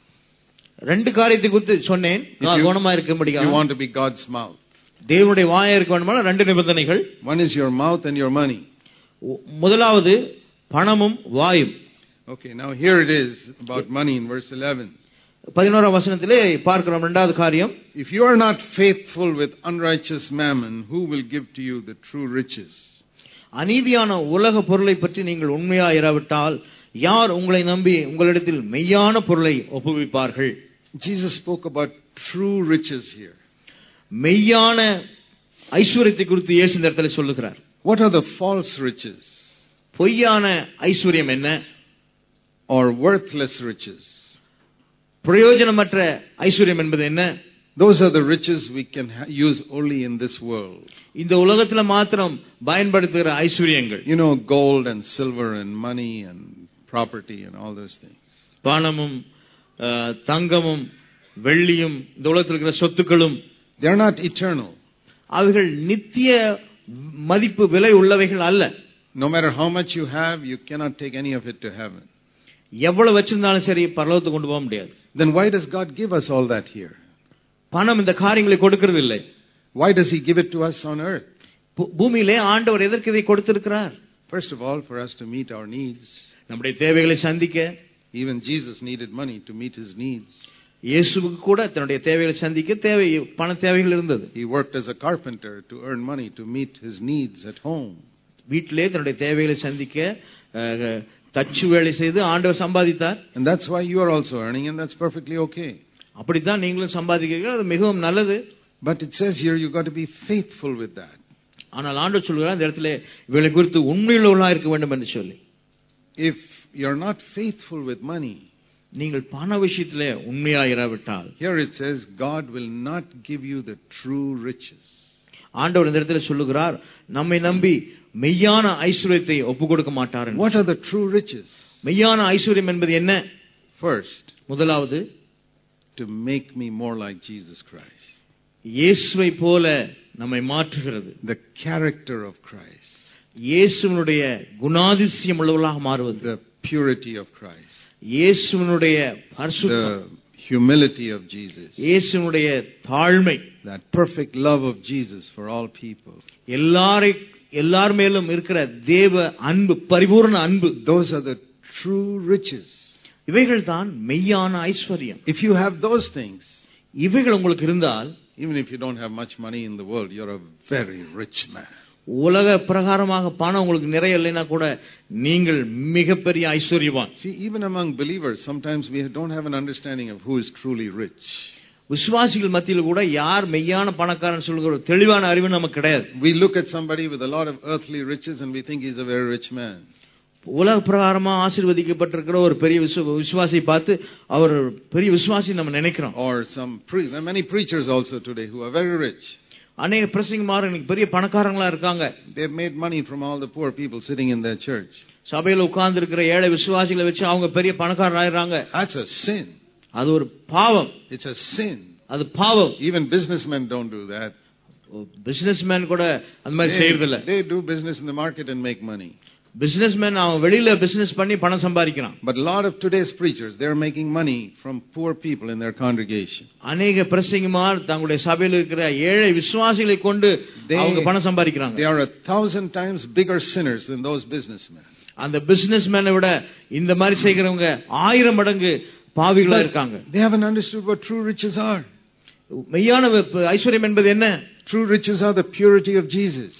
ரெண்டு காரியத்தை குறித்து சொன்னேன். கவனமா இருக்கும்படியாக. You want to be God's mouth. தேவனுடைய வாயா இருக்க வேண்டுமானால் ரெண்டு நிபந்தனைகள். One is your mouth and your money. முதலாவது பணமும் வாயும். Okay, now here it is about money in verse eleven. பதினோராம் வசனத்திலே பார்க்கிறோம் இரண்டாவது காரியம். If you are not faithful with unrighteous mammon, who will give to you the true riches? அநீதியான உலக பொருளை பற்றி நீங்கள் உண்மையா இராவிட்டால் யார் உங்களை நம்பி உங்களிடத்தில் மெய்யான பொருளை ஒப்புவிப்பார்கள்? Jesus spoke about true riches here. மெய்யான ஐஸ்வரியத்தை குறித்து இயேசு இந்த இடத்துல சொல்லுகிறார். What are the false riches? பொய்யான ஐஸ்வரியம் என்ன? Or worthless riches? பிரயோஜனமற்ற ஐஸ்வரியம் என்பது என்ன? Those are the riches we can use only in this world. இந்த உலகத்துல மாத்திரம் பயன்படுத்துகிற ஐஸ்வரியங்கள். You know, gold and silver and money and property and all those things. பணமும் தங்கமும் வெள்ளியும் இந்த உலகத்தில் இருக்கிற சொத்துக்களும் they are not eternal. அவைகள் நித்திய மதிப்பு விலை உள்ளவைகள் அல்ல. No matter how much you have, you cannot take any of it to heaven. எவ்வளவு வச்சிருந்தாலும் சரி பரலோகத்துக்கு கொண்டு போக முடியாது. Then why does God give us all that here? பணம் இந்த காரியங்களை கொடுக்கிறது இல்லை. Why does he give it to us on earth? பூமியிலே ஆண்டவர் எதற்கு இதை கொடுத்திருக்கிறார்? First of all, for us to meet our needs. நம்முடைய தேவைகளை சந்திக்க. Even Jesus needed money to meet his needs. இயேசுவுக்கு கூட தன்னுடைய தேவைகளை சந்திக்க தேவை பண தேவைகள் இருந்தது. He worked as a carpenter to earn money to meet his needs at home. வீட்டிலே தன்னுடைய தேவைகளை சந்திக்க தச்சு வேலை செய்து ஆண்டவர் சம்பாதித்தார். And that's why you are also earning, and that's perfectly okay. அப்படித்தான் நீங்களும் சம்பாதிக்கிறீர்கள், அது மிகவும் நல்லது. But it says here you got to be faithful with that. ஆனால் ஆண்டவர் சொல்கிறார் இந்த இடத்துல இவளை குறித்து உண்மையுள்ளவர்களாக இருக்க வேண்டும் என்று சொல்லி. If you're not faithful with money, நீங்கள் பண விஷயத்திலே உண்மையாக இராவிட்டால், here it says God will not give you the true riches. ஆண்டவர் இந்த இடத்துல சொல்லுகிறார் நம்மை நம்பி மெய்யான ஐஸ்வரியத்தை ஒப்பு கொடுக்க மாட்டார். What are the true riches? மெய்யான ஐஸ்வரியம் என்பது என்ன? First, முதலாவது to make me more like Jesus Christ. இயேசுவை போல நம்மை மாற்றுகிறது. The character of Christ. இயேசுவினுடைய குணாதிசயம் உள்ளவர்களாக மாறுவது. The purity of Christ. இயேசுவினுடைய பரிசுத்தம். The humility of Jesus. இயேசுவினுடைய தாழ்மை. That perfect love of Jesus for all people. எல்லாரை எல்லார் மேலும் இருக்கிற தேவ அன்பு, பரிபூர்ண அன்பு. Those are the true riches. இவைகள் தான் மெய்யான ஐஸ்வர்யம். If you have those things, இவைகள் உங்களுக்கு இருந்தால், even if you don't have much money in the world, you're a very rich man. உலக பிரகாரமாக பணம் உங்களுக்கு நிறைய இல்லைனா கூட நீங்கள் மிகப்பெரிய ஐஸ்வர்யவான். See, even among believers, sometimes we don't have an understanding of who is truly rich. விசுவாசிகள் மத்தியில் கூட யார் மெய்யான பணக்காரன் சொல்கிற தெளிவான அறிவு நமக்கு கிடையாது. We look at somebody with a lot of earthly riches and we think he's a very rich man. உலக பிரகாரமா ஆசீர்வதிக்கப்பட்டிருக்கிற ஒரு பெரிய விசுவாசியை பார்த்து அவர் பெரிய விசுவாசி நம்ம நினைக்கிறோம். Or some pre- there are many preachers also today who are very rich. அநேக பிரசங்கிமார் இன்னைக்கு பெரிய பணக்காரங்களா இருக்காங்க. They have made money from all the poor people sitting in their church. சபையில உட்கார்ந்து இருக்கிற ஏழை விசுவாசிகளை வச்சு அவங்க பெரிய பணக்காரர் ஆயிடுறாங்க. That's a sin. அது ஒரு பாவம். It's a sin. அது பாவம். Even businessmen don't do that. Businessman கூட அந்த மாதிரி செய்யறது இல்ல. They do business in the market and make money. Businessman அவன் வெளியில பிசினஸ் பண்ணி பணம் சம்பாதிக்கிறான். But a lot of today's preachers, they are making money from poor people in their congregation. அநேக பிரசங்கிமார் தங்களுடைய சபையில் இருக்கிற ஏழை விசுவாசிகளை கொண்டு அவங்க பணம் சம்பாதிக்கிறாங்க. They are a thousand times bigger sinners than those businessmen. அந்த பிசினஸ்மேனை விட இந்த மாதிரி செய்கிறவங்க ஆயிரம் மடங்கு பாவிகளா இருக்காங்க. They haven't understood what true riches are. மெய்யான ஐஸ்வர்யம் என்பது என்ன? True riches are the purity of Jesus.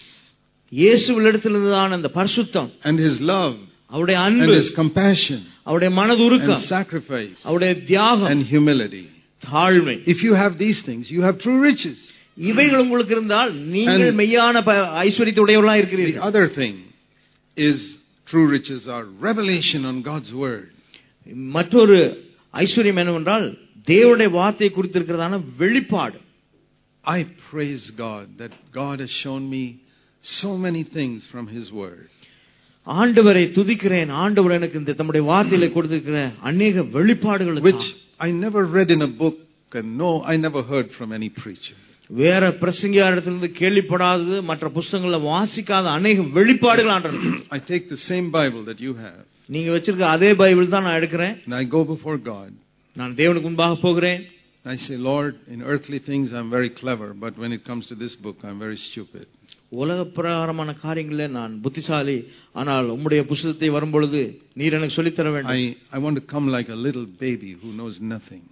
இயேசுவிடத்திலிருந்துதான் அந்த பரிசுத்தம், and his love, அவருடைய அன்பு, and his compassion, அவருடைய மனதுருக்கம், and sacrifice, அவருடைய தியாகம், and humility. தாழ்மை. If you have these things, you have true riches. இவைகள் உங்களுக்கு இருந்தால் நீங்கள் மெய்யான ஐஸ்வரியத்தை உடையவர்களாக இருக்கிறீர்கள். The other thing is true riches are revelation on God's word. மற்றொரு ஐஸ்வர்யம் என்னவென்றால் தேவனுடைய வார்த்தை குறித்து இருக்கிறதான வெளிப்பாடு. I praise God that God has shown me so many things from his word. ஆண்டவரை துதிக்கிறேன். ஆண்டவர் எனக்கு இந்த தம்முடைய வார்த்தையிலே கொடுத்திருக்கிற अनेक வெளிப்பாடுகள் which I never read in a book and no I never heard from any preacher. வேற பிரசங்கியாரிடத்திலிருந்து கேள்விப்படாதது, மற்ற புத்தகங்கள்ல வாசிக்காத अनेक வெளிப்பாடுகள் ஆண்டவர். I take the same Bible that you have. நீங்க வச்சிருக்க அதே பைபிள் தான் நான் எடுக்கிறேன். And I go before God. நான் தேவனுக்கு முன்பாக போகிறேன். I say, Lord, in earthly things I'm very clever, but when it comes to this book I'm very stupid. உலக பிரகாரமான காரியங்களிலே நான் புத்திசாலி, ஆனால் உம்முடைய புத்தகத்தை வரும்பொழுது நீர் எனக்கு சொல்லித் தர வேண்டும். I I want to come like a little baby who knows nothing.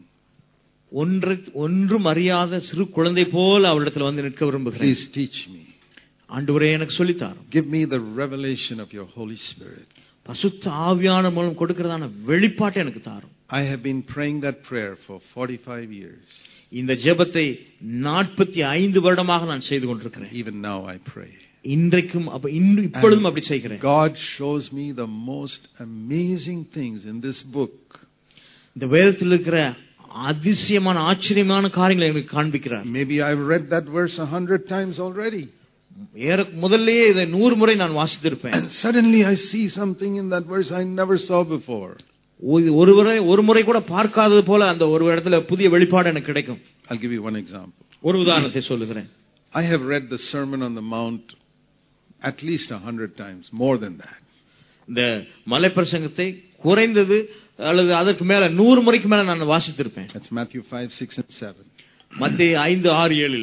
ஒன்று ஒன்றும் அறியாத சிறு குழந்தை போல அவரிடத்தில் வந்து நிற்க விரும்புகிறேன். Please teach me. ஆண்டவரே எனக்கு சொல்லித் தாரும். Give me the revelation of your Holy Spirit. பரிசுத்த ஆவியானவர் மூலம் கொடுக்கிறதான வெளிப்பாட்டை எனக்கு தாரும். I have been praying that prayer for forty-five years. இந்த ஜெபத்தை நாற்பத்தி ஐந்து வருடமாக நான் செய்து கொண்டிருக்கிறேன். Even now I pray. இன்றைக்கும் அப்ப இன்று இப்பொழுதும் அப்படி செய்கிறேன். God shows me the most amazing things in this book. இந்த வேதத்தில் இருக்கிற அதிசயமான ஆச்சரியமான காரியங்களை எனக்கு காண்பிக்கிறார். Maybe I've read that verse a hundred times already. முதல்லயே இதை நூறு முறை நான் வாசித்திருப்பேன். And suddenly I see something in that verse I never saw before. ஒரு முறை ஒரு முறை கூட பார்க்காதது போல அந்த ஒரு இடத்துல புதிய வெளிப்பாடு எனக்கு கிடைக்கும். I'll give you one example. ஒரு உதாரணத்தை சொல்லுகிறேன். I have read the Sermon on the Mount at least a hundred times, more than that. இந்த மலை பிரசங்கத்தை குறைந்தது அல்லது அதற்கு மேல நூறு முறைக்கு மேல நான் வாசித்திருப்பேன். That's Matthew five, six and seven. மத்தேயு ஐந்து, ஆறு, ஏழு.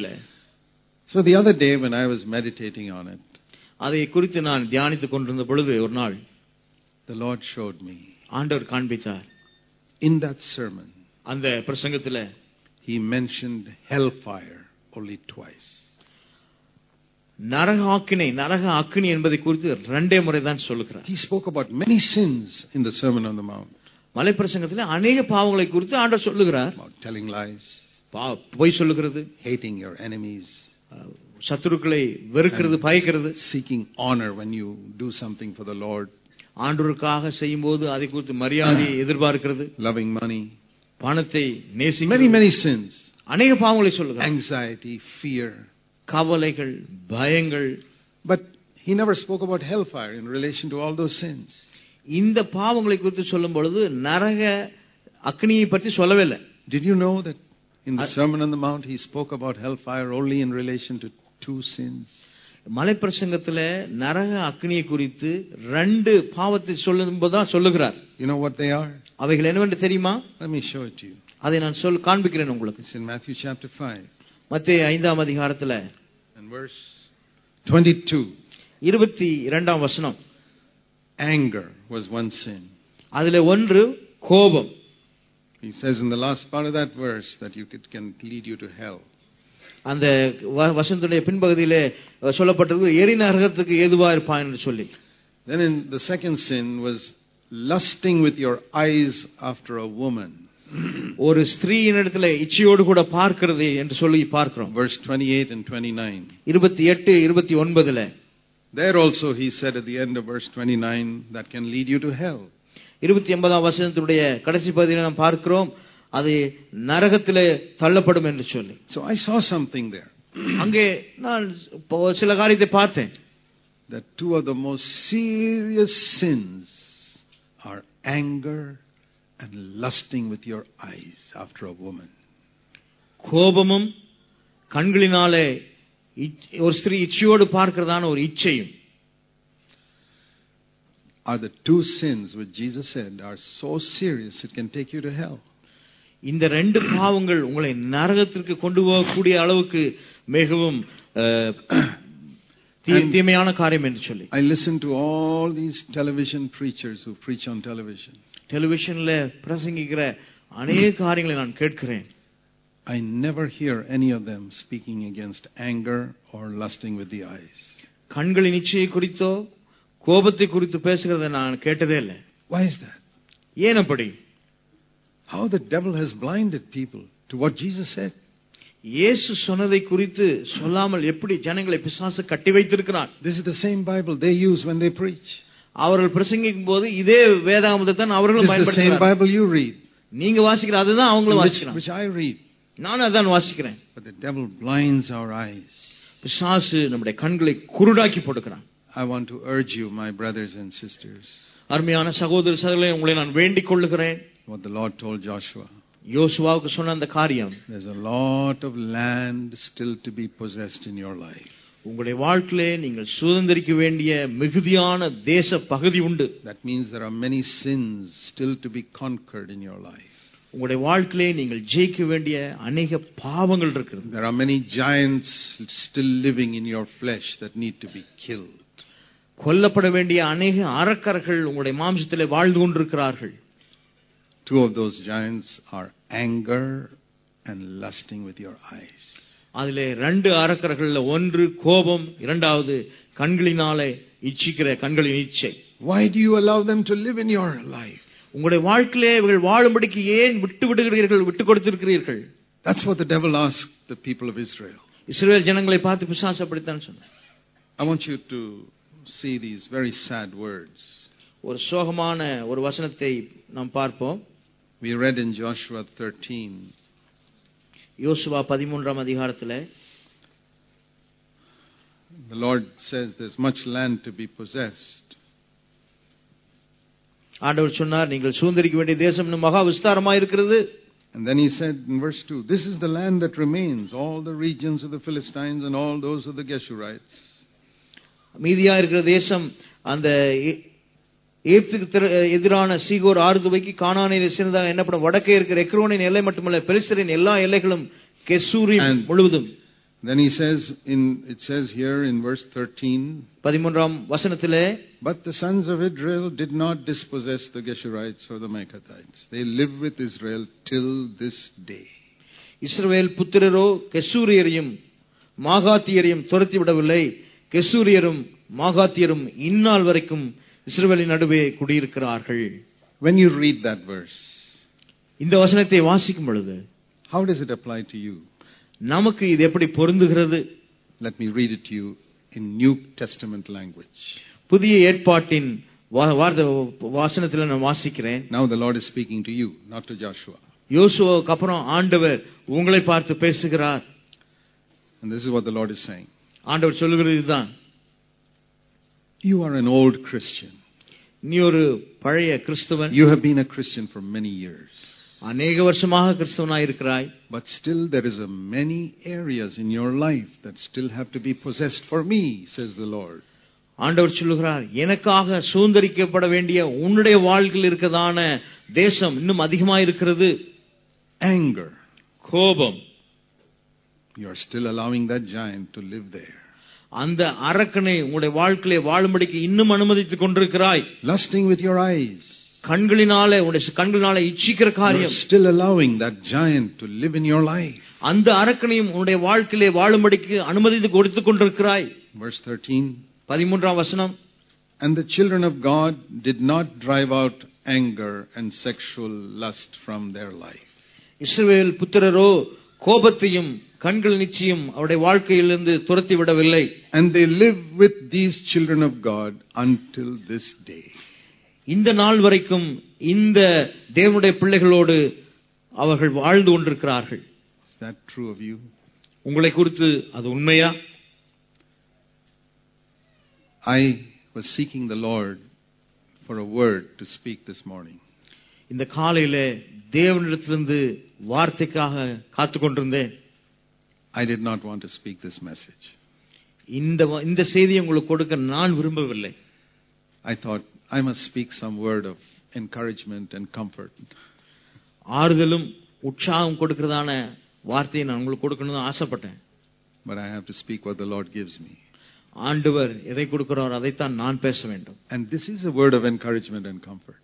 So the other day when I was meditating on it, அதை குறித்து நான் தியானித்துக் கொண்டிருந்த பொழுது ஒரு நாள் the Lord showed me. ஆண்டவர் காண்பித்தார். In that sermon, அந்த பிரசங்கத்திலே he mentioned hellfire only twice. நரக ஆக்கினை, நரக அக்கினி என்பதை குறித்து இரண்டே முறை தான் சொல்லுகிறார். He spoke about many sins in the Sermon on the Mount. மலை பிரசங்கத்திலே अनेक பாவங்களை குறித்து ஆண்டவர் சொல்லுகிறார். About telling lies, பொய் சொல்லுகிறது, hating your enemies, சத்துருக்களை வெறுக்கிறது, பயக்கிறது, seeking honor when you do something for the Lord, ஆண்டவருக்காக செய்யும்போது அதை குறித்து மரியாதையை எதிர்பார்க்கிறது, loving money, பணத்தை நேசிக்கிறது, many many sins, अनेक பாவங்களை சொல்லுகிறார். anxiety, fear, கவலைகள், பயங்கள். But he never spoke about hellfire in relation to all those sins. இந்த பாவங்களை குறித்து சொல்லும் பொழுது நரக அக்னியை பற்றி சொல்லவே இல்லை. Did you know that in the Sermon on the Mount he spoke about hellfire only in relation to two sins? மலை பிரசங்கத்துல நரக அக்னியை குறித்து ரெண்டு பாவத்தை சொல்லும்போதுதான் சொல்லுகிறார். You know what they are? அவைகள் என்னவென்று தெரியுமா? Let me show it to you. அதை நான் சொல் காண்பிக்கிறேன் உங்களுக்கு. It's in Matthew chapter five. மத்தேயு ஐந்தாம் அதிகாரத்துல and verse twenty-two. இருபத்தி இரண்டாம் வசனம். Anger was one sin. அதுல ஒன்று கோபம். He says in the last part of that verse that you could, can lead you to hell. அந்த வசனத்துடைய பின்பகுதியிலே சொல்லப்பட்டிருக்கு எரி நரகத்துக்கு ஏதுவா இருப்பான் என்று சொல்லி. Then in the second sin was lusting with your eyes after a woman. ஒரு ஸ்திரீயினிடத்திலே இச்சையோடு கூட பார்க்கிறது என்று சொல்லி பார்க்கிறோம். Verse twenty-eight and twenty-nine. இருபத்தி எட்டு இருபத்தி ஒன்பதுல. There also he said at the end of verse twenty-nine that can lead you to hell. இருபத்தி ஒன்பதாம் வசனத்துடைய கடைசி பகுதியில் நாம் பார்க்கிறோம் அது நரகத்திலே தள்ளப்படும் என்று சொல்லி. So I saw something there. அங்கே நான் சில காரியத்தை பார்த்தேன். That two of the most serious sins are anger and lusting with your eyes after a woman. கோபமும் கண்களினாலே ஒரு ஸ்திரீ இச்சையோடு பார்க்கிறதான ஒரு இச்சையும் are the two sins which Jesus said are so serious it can take you to hell. இந்த ரெண்டு பாவங்கள் உங்களை நரகத்திற்கு கொண்டு போகக்கூடிய அளவுக்கு மிகவும் தீமையான காரியம் என்று சொல்லி. I listen to all these television preachers who preach on television. டெலிவிஷன்ல பிரசங்கிக்கிற अनेक காரியங்களை நான் கேட்கிறேன். I never hear any of them speaking against anger or lusting with the eyes. கண்களின் இச்சையை குறித்தோ கோபத்தை குறித்து பேசுகிறதை நான் கேட்டதே இல்லை. Why is that? ஏன் அப்படி? How the devil has blinded people to what Jesus said. இயேசு சொன்னதை குறித்து சொல்லாமல் எப்படி ஜனங்களை பிசாசு கட்டி வைத்திருக்கிறார். This is the same Bible they use when they preach. அவர்கள் பிரசங்கிக்கும் போது இதே வேதாகமத்தை தான் அவர்களும் பயன்படுத்துகிறார்கள். This is the same Bible you read. நீங்க வாசிக்கிற அதுதான் அவங்களும் வாசிக்கிறாங்க. Which I read. நான் அதான் வாசிக்கிறேன். But the devil blinds our eyes. பிசாசு நம்முடைய கண்களை குருடாக்கி போடுகிறான். I want to urge you, my brothers and sisters. அருமையான சகோதர சகோதரிகளே உங்களை நான் வேண்டிக் கொள்ளுகிறேன். What the Lord told Joshua. யோசுவாவுக்கு சொன்ன அந்த காரியம். There's a lot of land still to be possessed in your life. உங்களுடைய வாழ்க்கையிலே நீங்கள் சுதந்திரிக்க வேண்டிய மிகுதியான தேச பகுதி உண்டு. That means there are many sins still to be conquered in your life. உங்களுடைய வாழ்க்கையிலே நீங்கள் ஜெயிக்க வேண்டிய अनेक பாவங்கள் இருக்கிறது. There are many giants still living in your flesh that need to be killed. கொல்லப்பட வேண்டிய अनेक அரக்கர்கள் உங்களுடைய மாம்சத்திலே வாழ்ந்து கொண்டிருக்கிறார்கள். Two of those giants are anger and lusting with your eyes. அதிலே ரெண்டு அரக்கர்கள்ல ஒன்று கோபம், இரண்டாவது கண்களினாலே இச்சிக்கிற கண்களின் இச்சை. Why do you allow them to live in your life? உங்களுடைய வாழ்க்கையிலே இவர்கள் வாழும்படிக்கு ஏன் விட்டு விடுகிறீர்கள், விட்டு கொடுத்திருக்கிறீர்கள்? That's what the devil asked the people of Israel. இஸ்ரவேல் ஜனங்களை பார்த்து பிசாசு அப்படித்தான் சொன்னார். I want you to see these very sad words. ஒரு சோகமான ஒரு வசனத்தை நாம் பார்ப்போம். We read in Joshua thirteen. யோசுவா பதிமூன்றாம் அதிகாரத்திலே the Lord says there's much land to be possessed. ஆண்டவர் சொன்னார் நீங்கள் சுதந்திரிக்க வேண்டிய தேசம் இன்னும் மகா விஸ்தாரமா இருக்கிறது. And then he said in verse two, this is the land that remains, all the regions of the Philistines and all those of the Geshurites. மீதியா இருக்கிற தேசம் அந்த ஏப்துக்கு எதிரான சீகோர் ஆறுதுவைக்கு கானானிலே சேர்ந்ததாக என்னப்படும் வடக்கே இருக்கிற எக்ரோனின் எல்லை மட்டுமல்ல பெலிஸ்தரின் எல்லா எல்லைகளும் கெசூரின் முழுவதும். Then he says in it says here in verse thirteen, பதிமூன்றாம் வசனத்திலே, but the sons of Israel did not dispossess the Geshurites or the Maacathites. They live with Israel till this day. இஸ்ரவேல் புத்திரரோ கெசூரியரையும் மாகாத்தியரையும் துரத்தி விடவில்லை. கெசூரியரும் மாகாத்தியரும் இந்நாள் வரைக்கும் இஸ்ரவேலின் நடுவே குடியிருக்கிறார்கள். When you read that verse, இந்த வசனத்தை வாசிக்கும் பொழுது how does it apply to you? நமக்கு இது எப்படி பொருந்துகிறது? Let me read it to you in New Testament language. புதிய ஏற்பாட்டின் வாசனத்தில் நான் வாசிக்கிறேன். Now the Lord is speaking to you, not to Joshua. யோசுவாவுக்கு அப்புறம் ஆண்டவர் உங்களை பார்த்து பேசுகிறார். And this is what the Lord is saying. ஆண்டவர் சொல்லுகிறது இதுதான். You are an old Christian. நீ ஒரு பழைய கிறிஸ்தவன். You have been a Christian for many years. அநேக வருஷமாக கிறிஸ்தவனாய் இருக்கிறாய். But still there is a many areas in your life that still have to be possessed for me, says the Lord. ஆண்டவர் சொல்லுகிறார், எனக்காக சுதந்தரிக்கப்பட வேண்டிய உன்னுடைய வாழ்க்கையில் இருக்கிறதான தேசம் இன்னும் அதிகமாக இருக்கிறது. Anger. கோபம். You are still allowing that giant to live there. அந்த அரக்கனை உங்களுடைய வாழ்க்கையிலே வாழும்படிக்கு இன்னும் அனுமதித்துக் கொண்டிருக்கிறாய். Lusting with your eyes. கண்களினாலே உங்களுடைய கண்களினாலே இச்சிக்கிற காரியம். You are still allowing that giant to live in your life. அந்த அரக்கனையும் உங்களுடைய வாழ்க்கையிலே வாழும்படிக்கு அனுமதித்து கொடுத்துக் கொண்டிருக்கிறாய். Verse thirteen. பதிமூன்றாம் வசனம். And the children of God did not drive out anger and sexual lust from their life. இஸ்ரவேல் புத்திரரோ கோபத்தையும் கண்கள் நிச்சயம் அவருடைய வாழ்க்கையிலிருந்து துரத்தி விடவில்லை. And they live with these children of God until this day. இந்த நாள் வரைக்கும் இந்த தேவனுடைய பிள்ளைகளோடு அவர்கள் வாழ்ந்து கொண்டிருக்கிறார்கள். Is that true of you? உங்களை குறித்து அது உண்மையா? I was seeking the Lord for a word to speak this morning. இந்த காலையிலே தேவனிடத்திலிருந்து வார்த்தைக்காக காத்துக் கொண்டிருந்தேன். I did not want to speak this message. இந்த இந்த செய்தியை உங்களுக்கு கொடுக்க நான் விரும்பவில்லை. I thought I must speak some word of encouragement and comfort. ஆறுதலும் உற்சாகம் கொடுக்கிறதான வார்த்தையை நான் உங்களுக்கு கொடுக்கணும்னு ஆசைப்பட்டேன். But I have to speak what the Lord gives me. ஆண்டவர் எதை கொடுக்கிறார் அதைத்தான் நான் பேச வேண்டும். And this is a word of encouragement and comfort.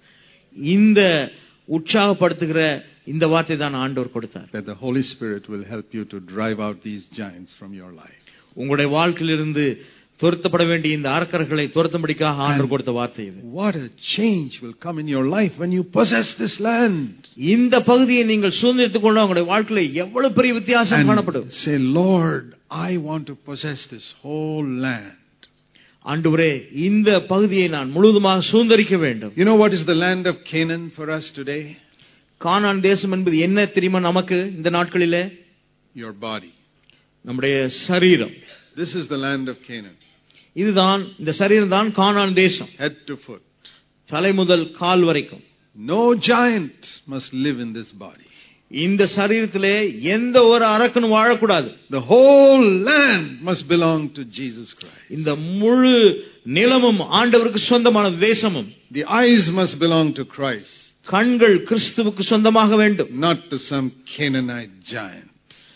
இந்த உற்சாகப்படுத்துகிற இந்த வார்த்தை தான் ஆண்டவர் கொடுத்தார். That the Holy Spirit will help you to drive out these giants from your life. உங்களுடைய வாழ்க்கையிலிருந்து துரத்தப்பட வேண்டிய இந்த அரக்கர்களை துரத்தும்படிக்காக ஆண்டவர் கொடுத்த வார்த்தை இது. What a change will come in your life when you possess this land. இந்த பகுதியை நீங்கள் சுதந்திரித்துக் கொள்ள உங்களுடைய வாழ்க்கையில எவ்வளவு பெரிய வித்தியாசம் காணப்படும். Say, Lord, I want to possess this whole land. ஆண்டவரே, இந்த பகுதியை நான் முழுவதுமாக சுதந்திரிக்க வேண்டும். You know what is the land of Canaan for us today? கானான் தேசம் என்பது என்ன தெரியுமா நமக்கு இந்த நாட்களிலே? Your body. நம்முடைய சரீரம். This is the land of Canaan. இதுதான் இந்த சரீரம் தான் கானான் தேசம். Head to foot. தலை முதல் கால் வரைக்கும். No giant must live in this body. இந்த சரீரத்திலே எந்த ஒரு அரக்கனும் வாழக்கூடாது. The whole land must belong to Jesus Christ. இந்த முழு நிலமும் ஆண்டவருக்கு சொந்தமான தேசமும். The eyes must belong to Christ. கண்கள் கிறிஸ்துவுக்கு சொந்தமாக வேண்டும். Not to some Canaanite giant.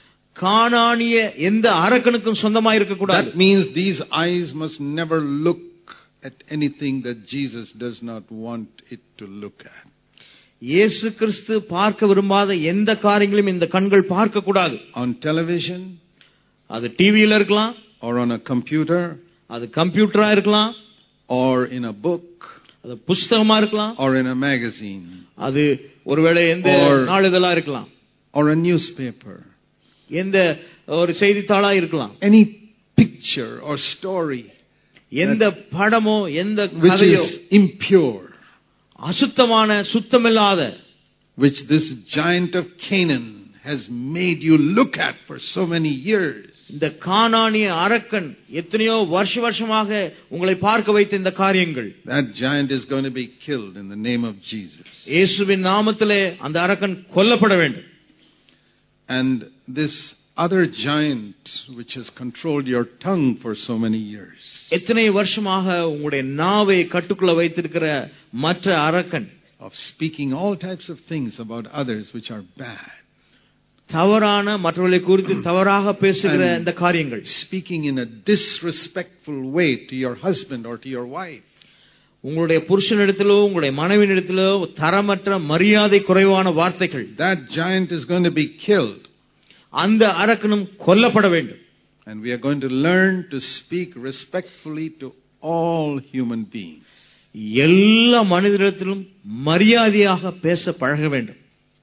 கானானிய எந்த அரக்கனுக்கும் சொந்தமாக இருக்க கூடாது. That means these eyes must never look at anything that Jesus does not want it to look at. இயேசு கிறிஸ்து பார்க்க விரும்பாத எந்த காரியங்களையும் இந்த கண்கள் பார்க்க கூடாது. On television, அது டிவியில இருக்கலாம், or on a computer, அது கம்ப்யூட்டரா இருக்கலாம், or in a book, அது புத்தகமா இருக்கலாம், or in a magazine, அது ஒருவேளை எந்த நாளிதழா இருக்கலாம், or a newspaper, எந்த ஒரு செய்தித்தாளா இருக்கலாம். Any picture or story, எந்த படமோ எந்த which கதையோ is impure, அசுத்தமான சுத்தமில்லாத, which this giant of Canaan has made you look at for so many years. இந்த கானானிய அரக்கன் எத்தனையோ வருஷ வருஷமாக உங்களை பார்க்க வைத்த இந்த காரியங்கள், that giant is going to be killed in the name of Jesus. இயேசுவின் நாமத்திலே அந்த அரக்கன் கொல்லப்பட வேண்டும். And this other giant which has controlled your tongue for so many years, எத்தனை வருஷமாக உங்களுடைய நாவை கட்டுக்குள்ள வைத்திருக்கிற மற்ற அரக்கன், of speaking all types of things about others which are bad, தவறான மற்றவர்களை குறித்து தவறாக பேசுகிற இந்த காரியங்கள், speaking in a disrespectful way to your husband or to your wife, உங்களுடைய புருஷனிடத்திலோ உங்களுடைய மனைவியிடத்திலோ தரமற்ற மரியாதை குறைவான வார்த்தைகள், that giant is going to be killed. அந்த அரக்கனும் கொல்லப்பட வேண்டும். And we are going to learn to speak respectfully to all human beings. எல்லா மனிதரிடத்திலும் மரியாதையாக பேச பழக வேண்டும்.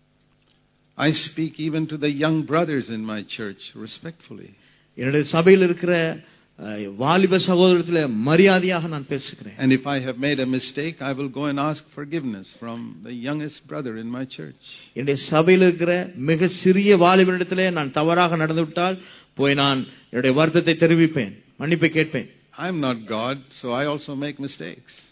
I speak even to the young brothers in my church respectfully. என்னுடைய சபையில் இருக்கிற வாலிப சகோதரத்திலே மரியாதையாக நான் பேசுகிறேன். And if I have made a mistake, I will go and ask forgiveness from the youngest brother in my church. என்னுடைய சபையில் இருக்கிற மிக சிறிய வாலிபனிடத்திலே நான் தவறாக நடந்துவிட்டால் போய் நான் என்னுடைய வருத்தத்தை தெரிவிப்பேன், மன்னிப்பை கேட்பேன். I am not God, so I also make mistakes.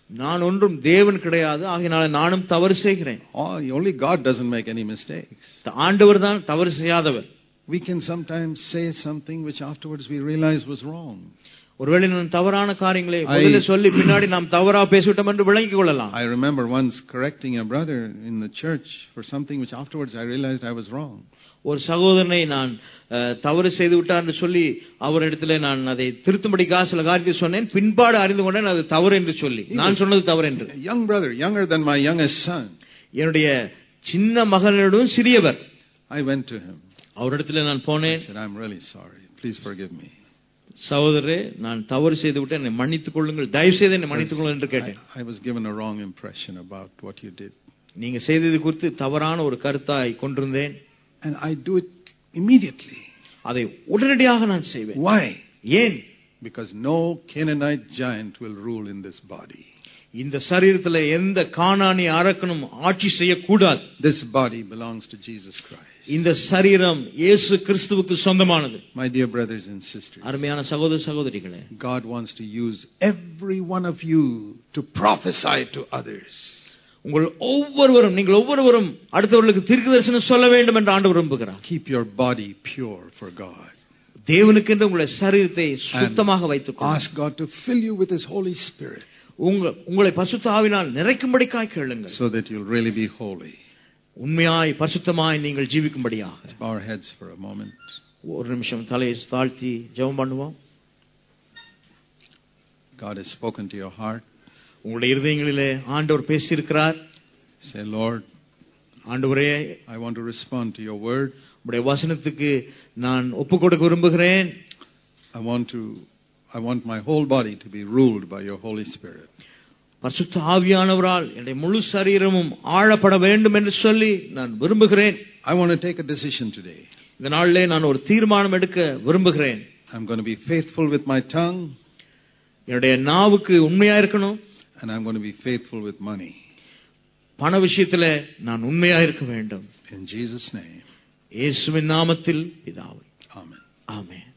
நான் ஒன்றும் தேவன் கிடையாது, ஆகையால நானும் தவறு செய்கிறேன். Oh, only God doesn't make any mistakes. ஆண்டவர் தான் தவறு செய்யாதவர். We can sometimes say something which afterwards we realize was wrong. ஒருவேளை நான் தவறான காரியங்களை முதல்ல சொல்லி பின்னாடி நாம் தவறா பேசிவிட்டோம் என்று விளங்கிக் கொள்ளலாம். I remember once correcting a brother in the church for something which afterwards I realized I was wrong. ஒரு சகோதரனை நான் தவறு செய்து விட்டார் என்று சொல்லி அவரிடத்திலே நான் அதை திருத்தும்படிக்காக சில காரியத்தை சொன்னேன், பின்பாடு அறிந்து கொண்டேன் அது தவறு என்று சொல்லி. நான் சொன்னது தவறு என்று. Young brother, younger than my youngest son. என்னுடைய சின்ன மகனிடம் சிறியவர். I went to him. அவரிடத்திலே நான் போனேன். I said, I'm really sorry. Please forgive me. சகோதரரே, நான் தவறு செய்து விட்டேன், என்னை மன்னித்துக் கொள்ளுங்கள், தயவு செய்து என்னை மன்னித்துக் கொள்ளுங்கள் என்று கேட்டேன். I was given a wrong impression about what you did. நீங்க செய்தது குறித்து தவறான ஒரு கருத்தாய் கொண்டிருந்தேன். And I do it immediately. அதை உடனடியாக நான் செய்வேன். Why? ஏன்? Because no Canaanite giant will rule in this body. இந்த சரீரத்தில் எந்த கானானி அரக்கனும் ஆட்சி செய்யக்கூடாது. This body belongs to Jesus Christ. இந்த சரீரம் இயேசு கிறிஸ்துவுக்கு சொந்தமானது. My dear brothers and sisters, அருமையான சகோதர சகோதரிகளே, God wants to use every one of you to prophesy to others. உங்கள் ஒவ்வொருவரும் நீங்கள் ஒவ்வொருவரும் அடுத்தவர்களுக்கு தீர்க்கதரிசனம் சொல்ல வேண்டும் என்று ஆண்டவர் விரும்புகிறார். Keep your body pure for God. தேவனுக்கு என்று உங்கள் சரீரத்தை சுத்தமாக வைத்துக் கொள்ளுங்கள். Ask God to fill you with His Holy Spirit. உங்களை பரிசுத்த ஆவியினால் நிறைக்கும்படியாய் கேளுங்கள். So that you'll really be holy. உண்மையாய் பரிசுத்தமாய் நீங்கள் ஜீவிக்கும்படியாக. Let's bow our heads for a moment. ஒரு நிமிஷம் தலையை தாழ்த்தி ஜெபம் பண்ணுவோம். God has spoken to your heart. உங்களுடைய இருதயங்களிலே ஆண்டவர் பேசி இருக்கிறார். Say, Lord, ஆண்டவரே, I want to respond to your word. உம்முடைய வசனத்துக்கு நான் ஒப்புக்கொடுக்க விரும்புகிறேன். I want to I want my whole body to be ruled by your Holy Spirit. பரிசுத்த ஆவியானவரால் என்னுடைய முழு சரீரமும் ஆளப்பட வேண்டும் என்று சொல்லி நான் விரும்புகிறேன். I want to take a decision today. இந்த நாளிலே நான் ஒரு தீர்மானம் எடுக்க விரும்புகிறேன். I'm going to be faithful with my tongue. என்னுடைய நாவுக்கு உண்மையா இருக்கணும். And I'm going to be faithful with money. பண விஷயத்திலே நான் உண்மையா இருக்க வேண்டும். In Jesus' name. இயேசுவின் நாமத்தில் பிதாவே. Amen. ஆமென்.